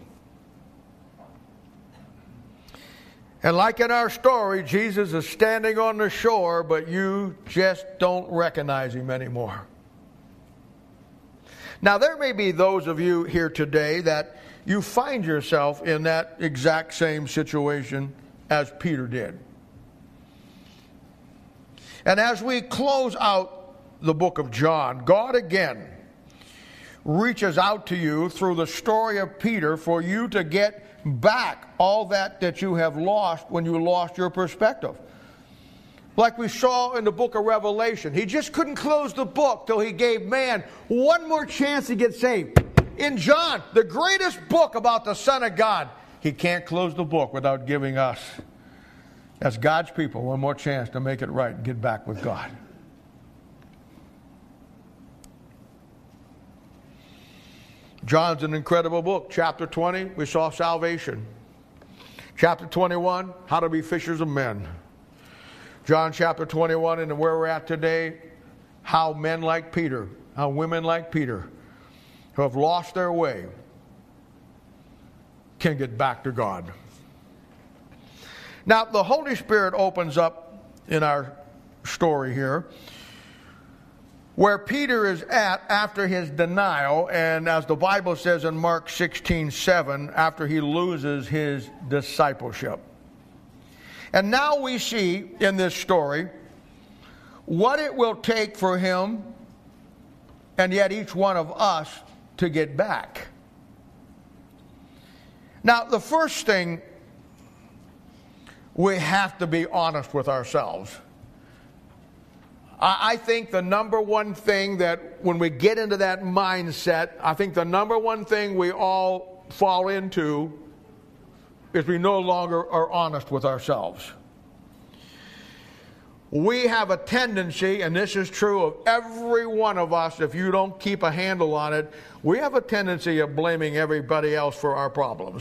And like in our story, Jesus is standing on the shore, but you just don't recognize Him anymore. Now, there may be those of you here today that you find yourself in that exact same situation as Peter did. And as we close out the book of John, God again reaches out to you through the story of Peter for you to get back all that that you have lost when you lost your perspective. Like we saw in the book of Revelation, He just couldn't close the book till He gave man one more chance to get saved. In John, the greatest book about the Son of God, He can't close the book without giving us, as God's people, one more chance to make it right and get back with God. John's an incredible book. Chapter twenty, we saw salvation. Chapter twenty-one, how to be fishers of men. John chapter twenty-one, and where we're at today, how men like Peter, how women like Peter, who have lost their way, can get back to God. Now, the Holy Spirit opens up in our story here where Peter is at after his denial, and as the Bible says in Mark sixteen seven, after he loses his discipleship. And now we see in this story what it will take for him and yet each one of us to get back. Now, the first thing, we have to be honest with ourselves. I think the number one thing that when we get into that mindset, I think the number one thing we all fall into is we no longer are honest with ourselves. we have a tendency, and this is true of every one of us, if you don't keep a handle on it, we have a tendency of blaming everybody else for our problems.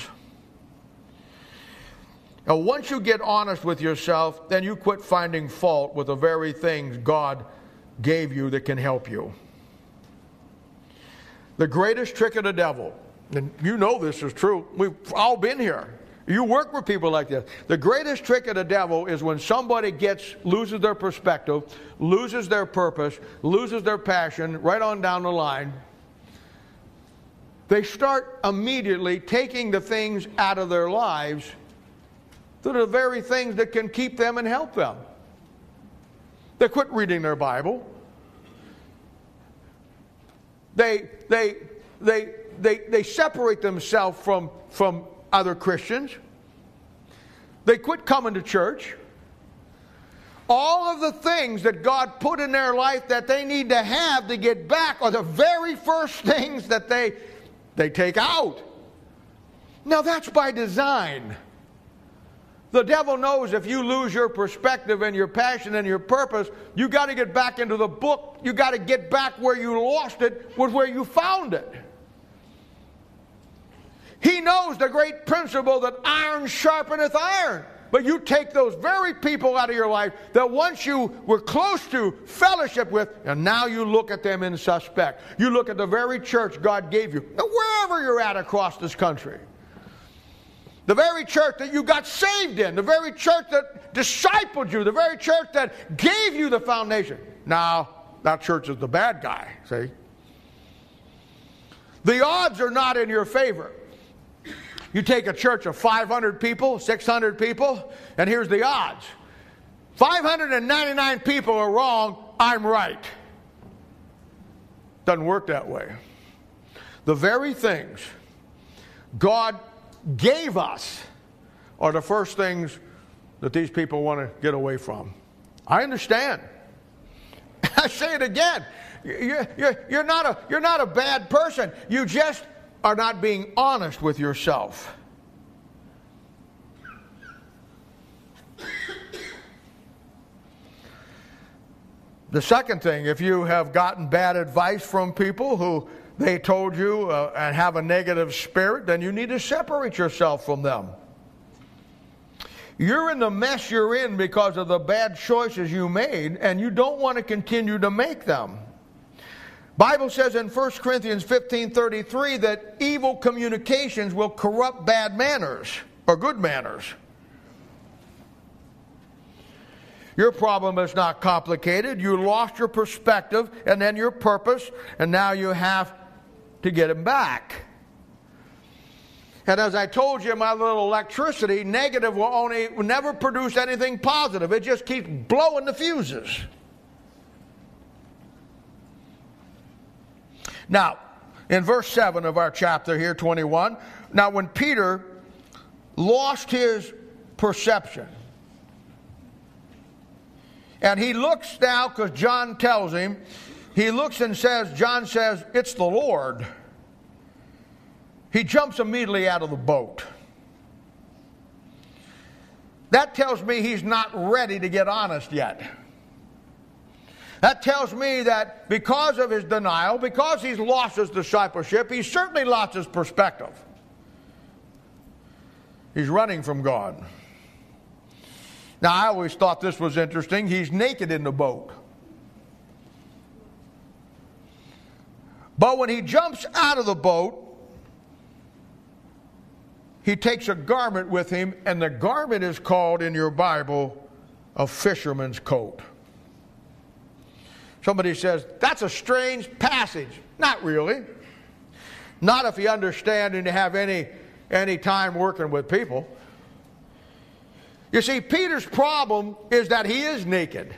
Now, once you get honest with yourself, then you quit finding fault with the very things God gave you that can help you. The greatest trick of the devil, and you know this is true, we've all been here. You work with people like this. The greatest trick of the devil is when somebody gets, loses their perspective, loses their purpose, loses their passion, right on down the line. They start immediately taking the things out of their lives that are the very things that can keep them and help them. They quit reading their Bible. They, they, they, they, they separate themselves from, from other Christians. They quit coming to church. All of the things that God put in their life that they need to have to get back are the very first things that they, they take out. Now that's by design. The devil knows if you lose your perspective and your passion and your purpose, you got to get back into the book. You got to get back where you lost it, was where you found it. He knows the great principle that iron sharpeneth iron. But you take those very people out of your life that once you were close to fellowship with, and now you look at them in suspect. You look at the very church God gave you, wherever you're at across this country. The very church that you got saved in, the very church that discipled you, the very church that gave you the foundation. Now, that church is the bad guy, see? The odds are not in your favor. You take a church of five hundred people, six hundred people, and here's the odds. five hundred ninety-nine people are wrong, I'm right. Doesn't work that way. The very things God gave us are the first things that these people want to get away from. I understand. I say it again. You're, you're, you're, not a, you're not a bad person. You just are not being honest with yourself. The second thing, if you have gotten bad advice from people who they told you uh, and have a negative spirit, then you need to separate yourself from them. You're in the mess you're in because of the bad choices you made, and you don't want to continue to make them. Bible says in First Corinthians fifteen thirty-three that evil communications will corrupt bad manners or good manners. Your problem is not complicated. You lost your perspective and then your purpose, and now you have to get them back. And as I told you in my little electricity, negative will only will never produce anything positive. It just keeps blowing the fuses. Now, in verse seven of our chapter here, twenty-one, now when Peter lost his perception, and he looks now, because John tells him, he looks and says, John says, it's the Lord. He jumps immediately out of the boat. That tells me he's not ready to get honest yet. That tells me that because of his denial, because he's lost his discipleship, he's certainly lost his perspective. He's running from God. Now, I always thought this was interesting. He's naked in the boat. But when he jumps out of the boat, he takes a garment with him, and the garment is called in your Bible a fisherman's coat. Somebody says, that's a strange passage. Not really. Not if you understand and you have any, any time working with people. You see, Peter's problem is that he is naked.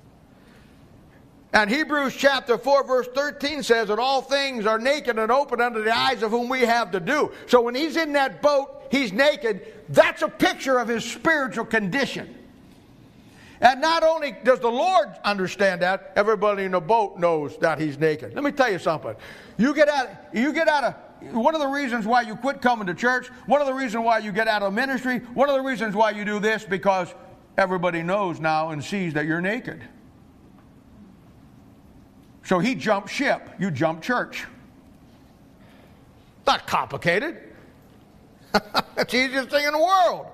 And Hebrews chapter four verse thirteen says that all things are naked and open under the eyes of whom we have to do. So when he's in that boat, he's naked. That's a picture of his spiritual condition. And not only does the Lord understand that, everybody in the boat knows that he's naked. Let me tell you something. You get out, you get out of, one of the reasons why you quit coming to church, one of the reasons why you get out of ministry, one of the reasons why you do this, because everybody knows now and sees that you're naked. So he jumped ship. You jumped church. Not complicated. It's the easiest thing in the world.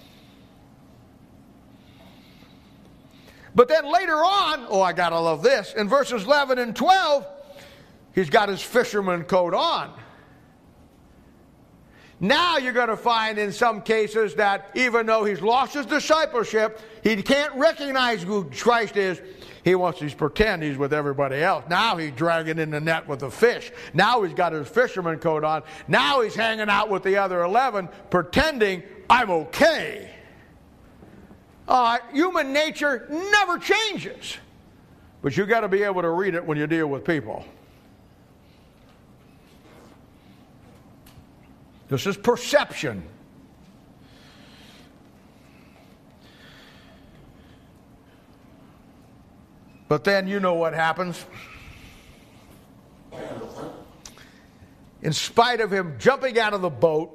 But then later on, oh, I gotta love this, in verses eleven and twelve, he's got his fisherman coat on. Now you're going to find in some cases that even though he's lost his discipleship, he can't recognize who Christ is. He wants to pretend he's with everybody else. Now he's dragging in the net with the fish. Now he's got his fisherman coat on. Now he's hanging out with the other eleven, pretending I'm okay. Uh, human nature never changes. But you've got to be able to read it when you deal with people. This is perception. But then you know what happens. In spite of him jumping out of the boat,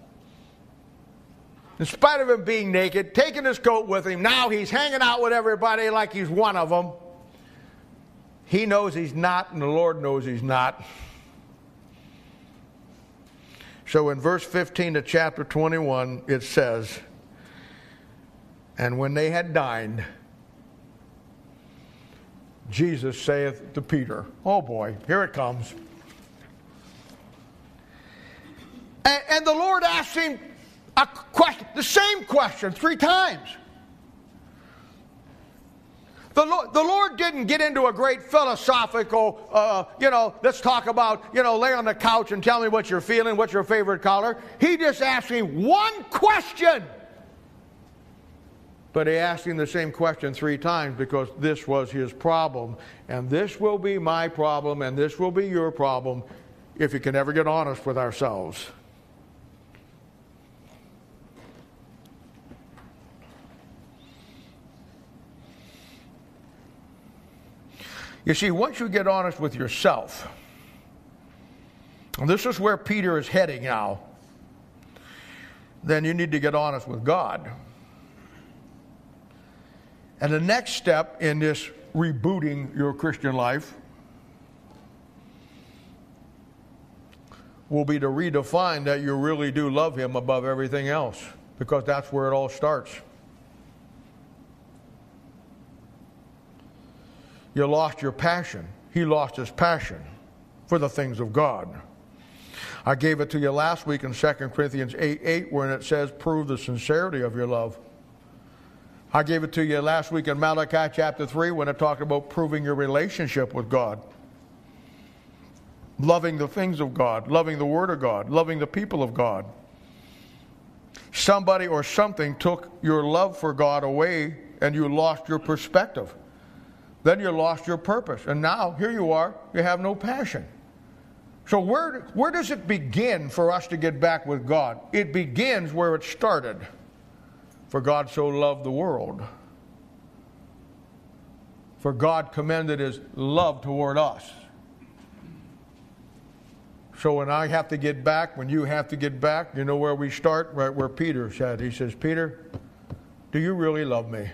in spite of him being naked, taking his coat with him, now he's hanging out with everybody like he's one of them. He knows he's not, and the Lord knows he's not. So in verse fifteen of chapter twenty-one, it says, and when they had dined, Jesus saith to Peter, oh boy, here it comes. And, and the Lord asked him a question, the same question three times. The Lord, the Lord didn't get into a great philosophical, uh, you know, let's talk about, you know, lay on the couch and tell me what you're feeling, what's your favorite color. He just asked him one question. But he asked him the same question three times because this was his problem. And this will be my problem, and this will be your problem if you can ever get honest with ourselves. You see, once you get honest with yourself, and this is where Peter is heading now, then you need to get honest with God. And the next step in this rebooting your Christian life will be to redefine that you really do love him above everything else, because that's where it all starts. You lost your passion. He lost his passion for the things of God. I gave it to you last week in Second Corinthians eight eight, where it says, prove the sincerity of your love. I gave it to you last week in Malachi chapter three, when it talked about proving your relationship with God. Loving the things of God, loving the Word of God, loving the people of God. Somebody or something took your love for God away, and you lost your perspective. Then you lost your purpose. And now, here you are, you have no passion. So where, where does it begin for us to get back with God? It begins where it started. For God so loved the world. For God commended his love toward us. So when I have to get back, when you have to get back, you know where we start? Right where Peter said. He says, Peter, do you really love me?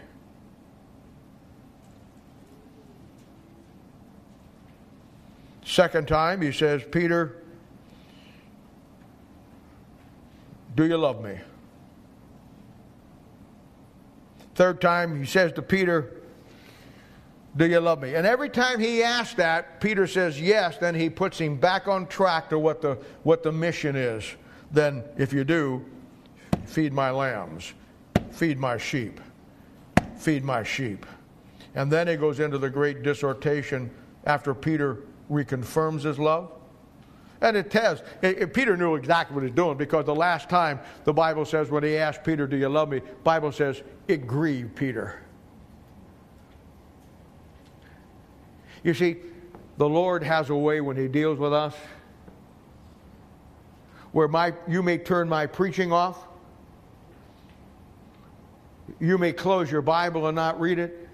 Second time, he says, Peter, do you love me? Third time, he says to Peter, do you love me? And every time he asks that, Peter says yes, then he puts him back on track to what the, what the mission is. Then, if you do, feed my lambs, feed my sheep, feed my sheep. And then he goes into the great dissertation after Peter reconfirms his love. And it tells, it, it, Peter knew exactly what he's doing, because the last time the Bible says when he asked Peter, do you love me? The Bible says it grieved Peter. You see, the Lord has a way when he deals with us where my, you may turn my preaching off. You may close your Bible and not read it.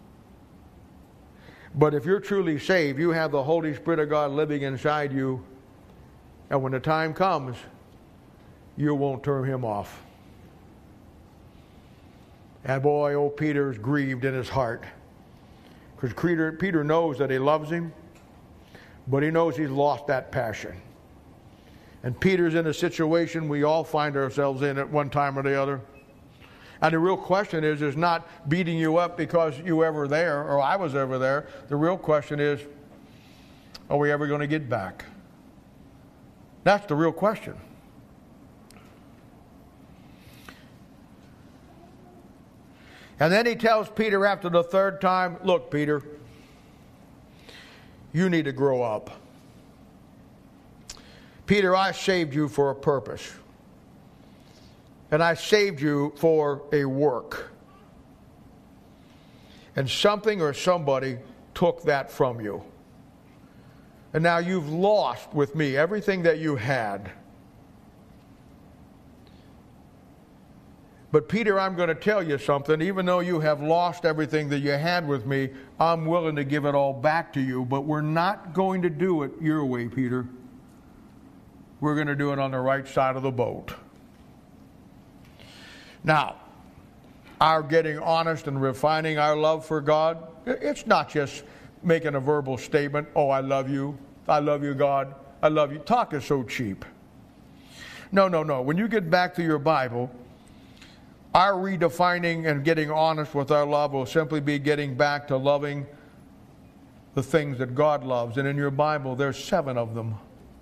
But if you're truly saved, you have the Holy Spirit of God living inside you. And when the time comes, you won't turn him off. And boy, old Peter's grieved in his heart. Because Peter, Peter knows that he loves him, but he knows he's lost that passion. And Peter's in a situation we all find ourselves in at one time or the other. And the real question is, is not beating you up because you were ever there or I was ever there. The real question is, are we ever going to get back? That's the real question. And then he tells Peter after the third time, look, Peter, you need to grow up. Peter, I saved you for a purpose. And I saved you for a work. And something or somebody took that from you. And now you've lost with me everything that you had. But Peter, I'm going to tell you something. Even though you have lost everything that you had with me, I'm willing to give it all back to you. But we're not going to do it your way, Peter. We're going to do it on the right side of the boat. Now, our getting honest and refining our love for God, it's not just making a verbal statement, oh, I love you, I love you, God, I love you. Talk is so cheap. No, no, no. When you get back to your Bible, our redefining and getting honest with our love will simply be getting back to loving the things that God loves. And in your Bible, there's seven of them.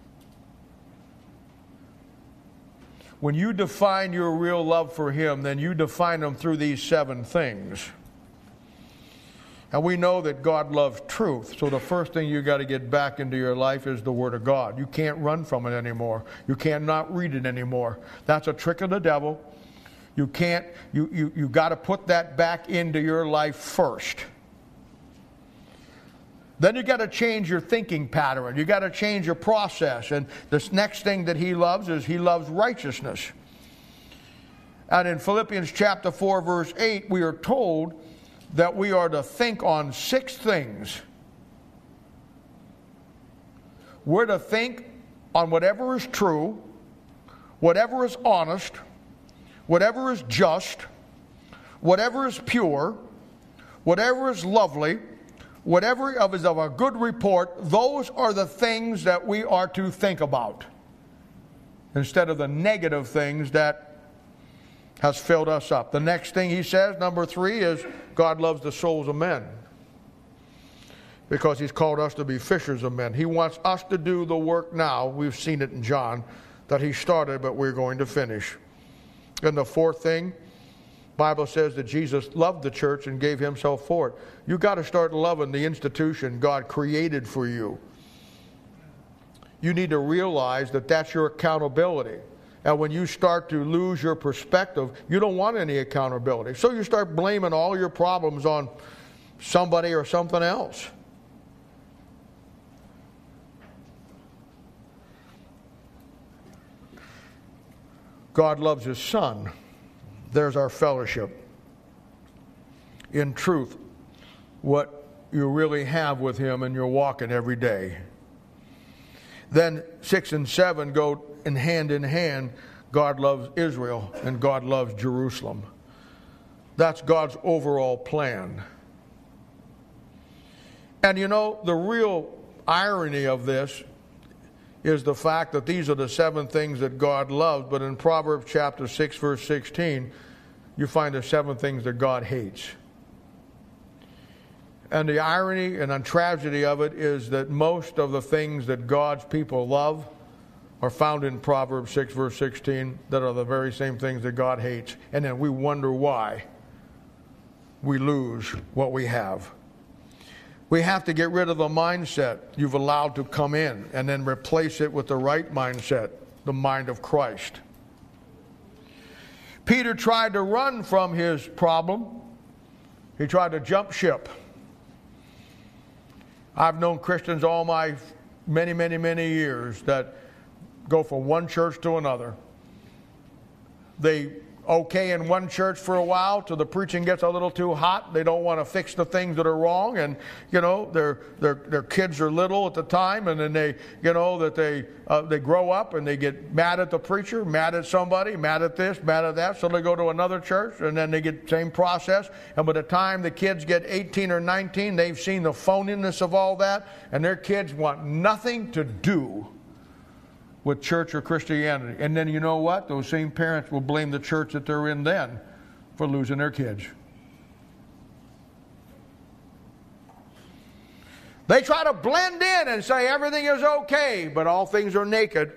When you define your real love for Him, then you define them through these seven things. And we know that God loves truth. So the first thing you got to get back into your life is the Word of God. You can't run from it anymore. You can't not read it anymore. That's a trick of the devil. You can't, you, you, you got to put that back into your life first. Then you got to change your thinking pattern. You got to change your process. And this next thing that He loves is He loves righteousness. And in Philippians chapter four, verse eight, we are told that we are to think on six things. We're to think on whatever is true, whatever is honest, whatever is just, whatever is pure, whatever is lovely, whatever is of a good report. Those are the things that we are to think about, instead of the negative things that has filled us up. The next thing he says, number three, is God loves the souls of men, because He's called us to be fishers of men. He wants us to do the work now. We've seen it in John, that He started, but we're going to finish. And the fourth thing, Bible says that Jesus loved the church and gave Himself for it. You got to start loving the institution God created for you. You need to realize that that's your accountability. And when you start to lose your perspective, you don't want any accountability. So you start blaming all your problems on somebody or something else. God loves His Son. There's our fellowship. In truth, what you really have with Him and you're walking every day. Then six and seven go in hand in hand. God loves Israel and God loves Jerusalem. That's God's overall plan. And you know, the real irony of this is the fact that these are the seven things that God loves, but in Proverbs chapter six, verse sixteen, you find the seven things that God hates. And the irony and the tragedy of it is that most of the things that God's people love are found in Proverbs six, verse sixteen, that are the very same things that God hates. And then we wonder why we lose what we have. We have to get rid of the mindset you've allowed to come in and then replace it with the right mindset, the mind of Christ. Peter tried to run from his problem. He tried to jump ship. I've known Christians all my many, many, many years that go from one church to another. They okay in one church for a while till the preaching gets a little too hot. They don't want to fix the things that are wrong, and you know their their their kids are little at the time, and then they you know that they uh, they grow up and they get mad at the preacher, mad at somebody, mad at this, mad at that, so they go to another church, and then they get the same process. And by the time the kids get eighteen or nineteen, they've seen the phoniness of all that, and their kids want nothing to do with church or Christianity. And then you know what? Those same parents will blame the church that they're in then for losing their kids. They try to blend in and say everything is okay, but all things are naked.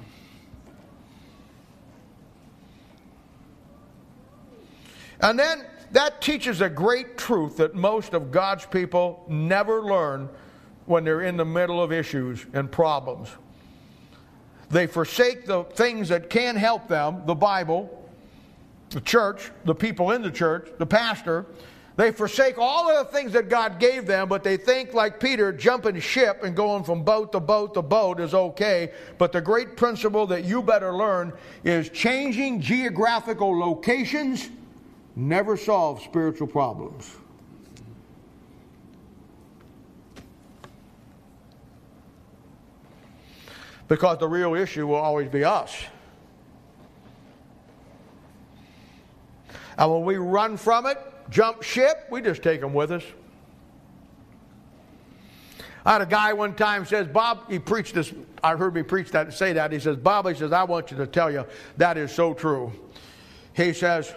And then that teaches a great truth that most of God's people never learn when they're in the middle of issues and problems. They forsake the things that can help them, the Bible, the church, the people in the church, the pastor. They forsake all of the things that God gave them, but they think like Peter, jumping ship and going from boat to boat to boat is okay. But the great principle that you better learn is changing geographical locations never solves spiritual problems. Because the real issue will always be us. And when we run from it, jump ship, we just take them with us. I had a guy one time says, Bob, he preached this, I heard me preach that, say that. He says, Bob, he says, I want you to tell you that is so true. He says,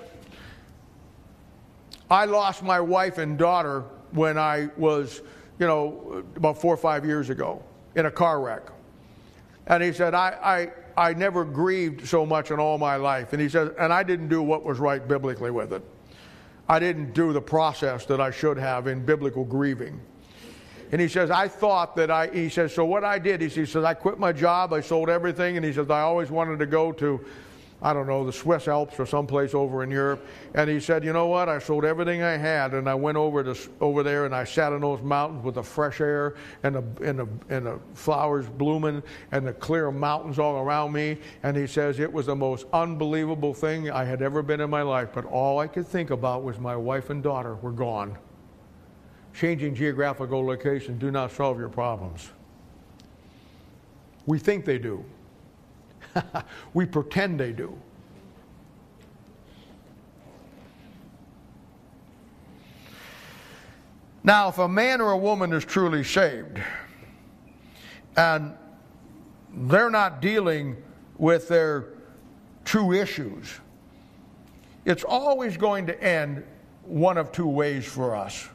I lost my wife and daughter when I was, you know, about four or five years ago in a car wreck. And he said, I, I, I never grieved so much in all my life. And he said, and I didn't do what was right biblically with it. I didn't do the process that I should have in biblical grieving. And he says, I thought that I, he says, so what I did, he says, I quit my job, I sold everything, and he says, I always wanted to go to, I don't know, the Swiss Alps or someplace over in Europe. And he said, you know what, I sold everything I had, and I went over to over there, and I sat in those mountains with the fresh air and the, and the, and the flowers blooming and the clear mountains all around me. And he says, it was the most unbelievable thing I had ever been in my life, but all I could think about was my wife and daughter were gone. Changing geographical location do not solve your problems. We think they do. We pretend they do. Now, if a man or a woman is truly saved and they're not dealing with their true issues, it's always going to end one of two ways for us.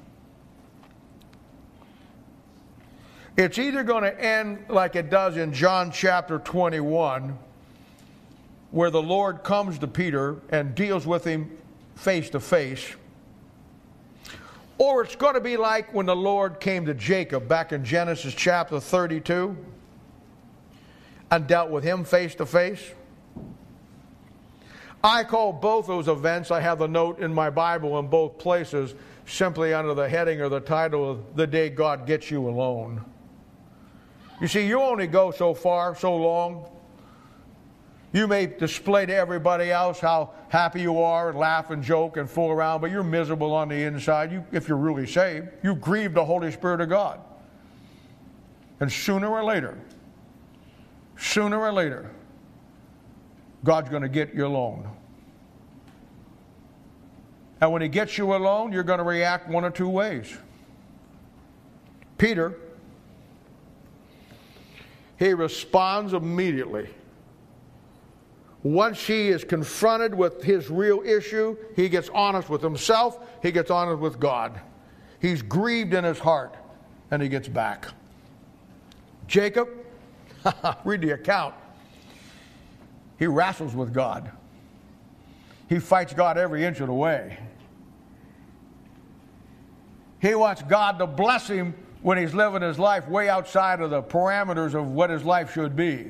It's either going to end like it does in John chapter twenty-one, where the Lord comes to Peter and deals with him face to face, or it's going to be like when the Lord came to Jacob back in Genesis chapter thirty-two and dealt with him face to face. I call both those events, I have the note in my Bible in both places, simply under the heading or the title of The Day God Gets You Alone. You see, you only go so far, so long. You may display to everybody else how happy you are and laugh and joke and fool around, but you're miserable on the inside. You, if you're really saved, you grieve the Holy Spirit of God. And sooner or later, sooner or later, God's going to get you alone. And when He gets you alone, you're going to react one or two ways. Peter, he responds immediately. Once he is confronted with his real issue, he gets honest with himself, he gets honest with God. He's grieved in his heart, and he gets back. Jacob, read the account. He wrestles with God. He fights God every inch of the way. He wants God to bless him when he's living his life way outside of the parameters of what his life should be.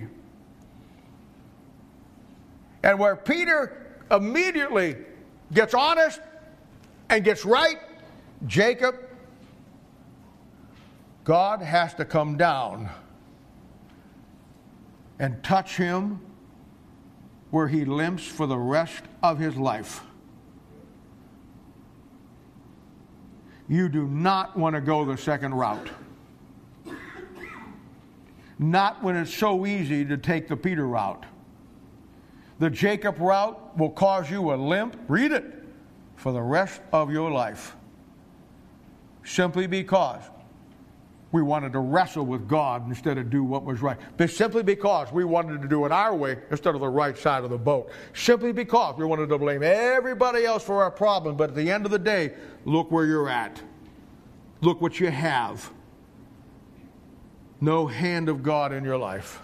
And where Peter immediately gets honest and gets right, Jacob, God has to come down and touch him where he limps for the rest of his life. You do not want to go the second route. Not when it's so easy to take the Peter route. The Jacob route will cause you a limp, read it, for the rest of your life. Simply because we wanted to wrestle with God instead of do what was right. But simply because we wanted to do it our way instead of the right side of the boat. Simply because we wanted to blame everybody else for our problem. But at the end of the day, look where you're at. Look what you have. No hand of God in your life.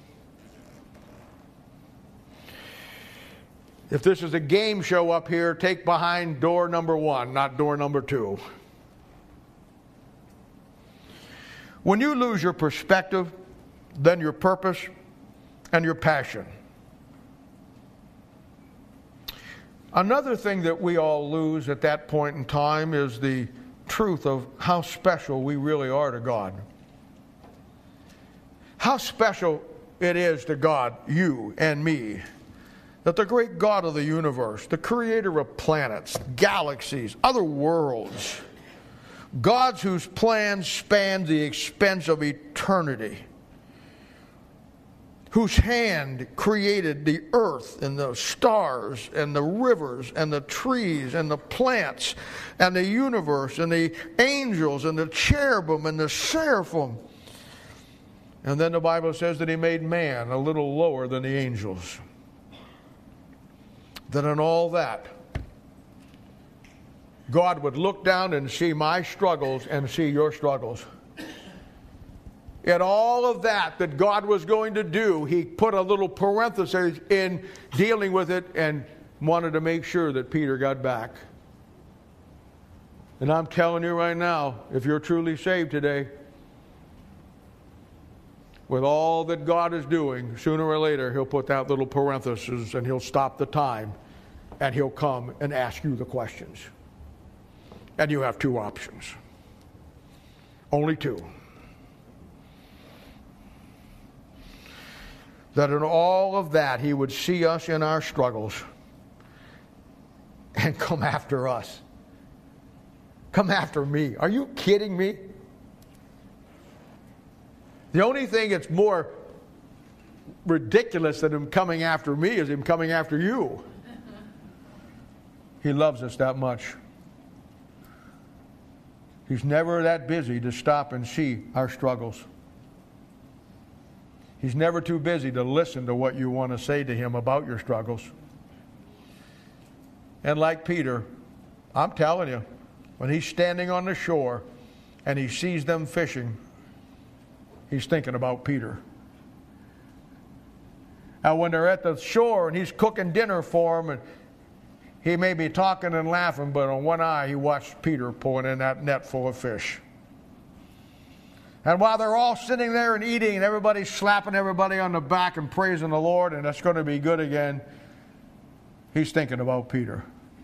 If this is a game show up here, take behind door number one, not door number two. When you lose your perspective, then your purpose and your passion. Another thing that we all lose at that point in time is the truth of how special we really are to God. How special it is to God, you and me, that the great God of the universe, the creator of planets, galaxies, other worlds, gods whose plans span the expanse of eternity, whose hand created the earth and the stars and the rivers and the trees and the plants and the universe and the angels and the cherubim and the seraphim. And then the Bible says that he made man a little lower than the angels. That in all that, God would look down and see my struggles and see your struggles. In all of that that God was going to do, he put a little parenthesis in dealing with it and wanted to make sure that Peter got back. And I'm telling you right now, if you're truly saved today, with all that God is doing, sooner or later he'll put that little parenthesis and he'll stop the time and he'll come and ask you the questions. And you have two options. Only two. That in all of that he would see us in our struggles and come after us. Come after me. Are you kidding me? The only thing that's more ridiculous than him coming after me is him coming after you. He loves us that much. He's never that busy to stop and see our struggles. He's never too busy to listen to what you want to say to him about your struggles. And like Peter, I'm telling you, when he's standing on the shore and he sees them fishing, he's thinking about Peter. And when they're at the shore and he's cooking dinner for them, and he may be talking and laughing, but on one eye he watched Peter pulling in that net full of fish. And while they're all sitting there and eating and everybody's slapping everybody on the back and praising the Lord and it's going to be good again, he's thinking about Peter.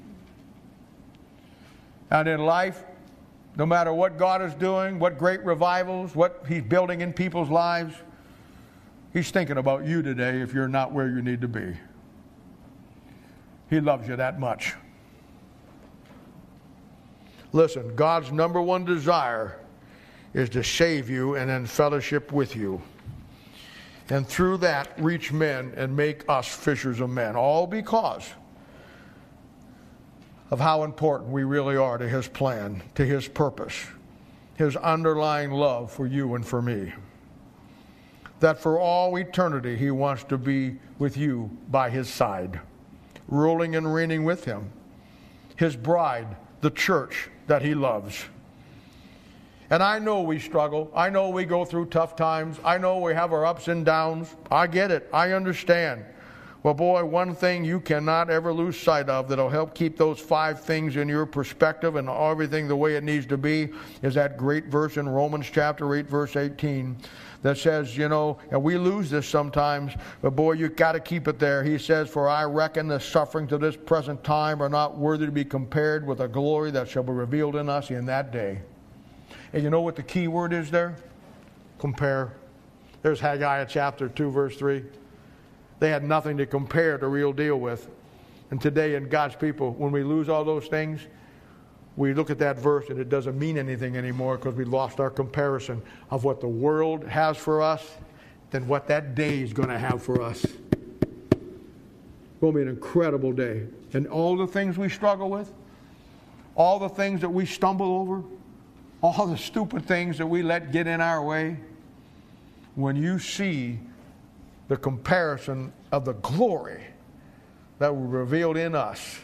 And in life, no matter what God is doing, what great revivals, what he's building in people's lives, he's thinking about you today if you're not where you need to be. He loves you that much. Listen, God's number one desire is to save you and in fellowship with you. And through that, reach men and make us fishers of men. All because of how important we really are to his plan, to his purpose, his underlying love for you and for me. That for all eternity he wants to be with you by his side, ruling and reigning with him, his bride, the church that he loves. And I know we struggle. I know we go through tough times. I know we have our ups and downs. I get it. I understand. Well, boy, one thing you cannot ever lose sight of that'll help keep those five things in your perspective and everything the way it needs to be is that great verse in Romans chapter eight, verse eighteen that says, you know, and we lose this sometimes, but boy, you've got to keep it there. He says, for I reckon the sufferings of this present time are not worthy to be compared with the glory that shall be revealed in us in that day. And you know what the key word is there? Compare. There's Haggai chapter two, verse three. They had nothing to compare the real deal with. And today in God's people, when we lose all those things, we look at that verse and it doesn't mean anything anymore because we lost our comparison of what the world has for us than what that day is going to have for us. It's going to be an incredible day. And all the things we struggle with, all the things that we stumble over, all the stupid things that we let get in our way, when you see the comparison of the glory that was revealed in us,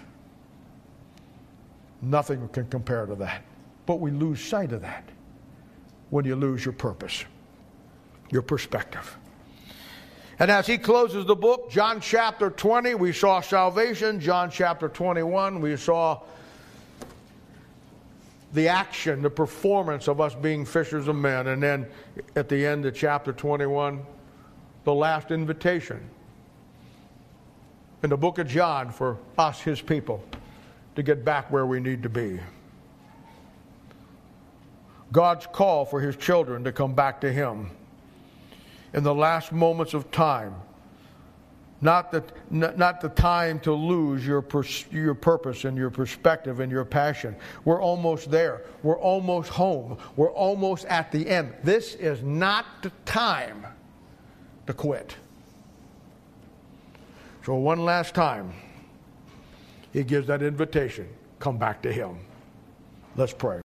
nothing can compare to that. But we lose sight of that when you lose your purpose, your perspective. And as he closes the book, John chapter twenty, we saw salvation. John chapter twenty-one, we saw the action, the performance of us being fishers of men. And then at the end of chapter twenty-one, the last invitation in the book of John for us, his people, to get back where we need to be. God's call for his children to come back to him in the last moments of time. Not the, not the time to lose your, pers- your purpose and your perspective and your passion. We're almost there. We're almost home. We're almost at the end. This is not the time to quit. So one last time, he gives that invitation. Come back to him. Let's pray.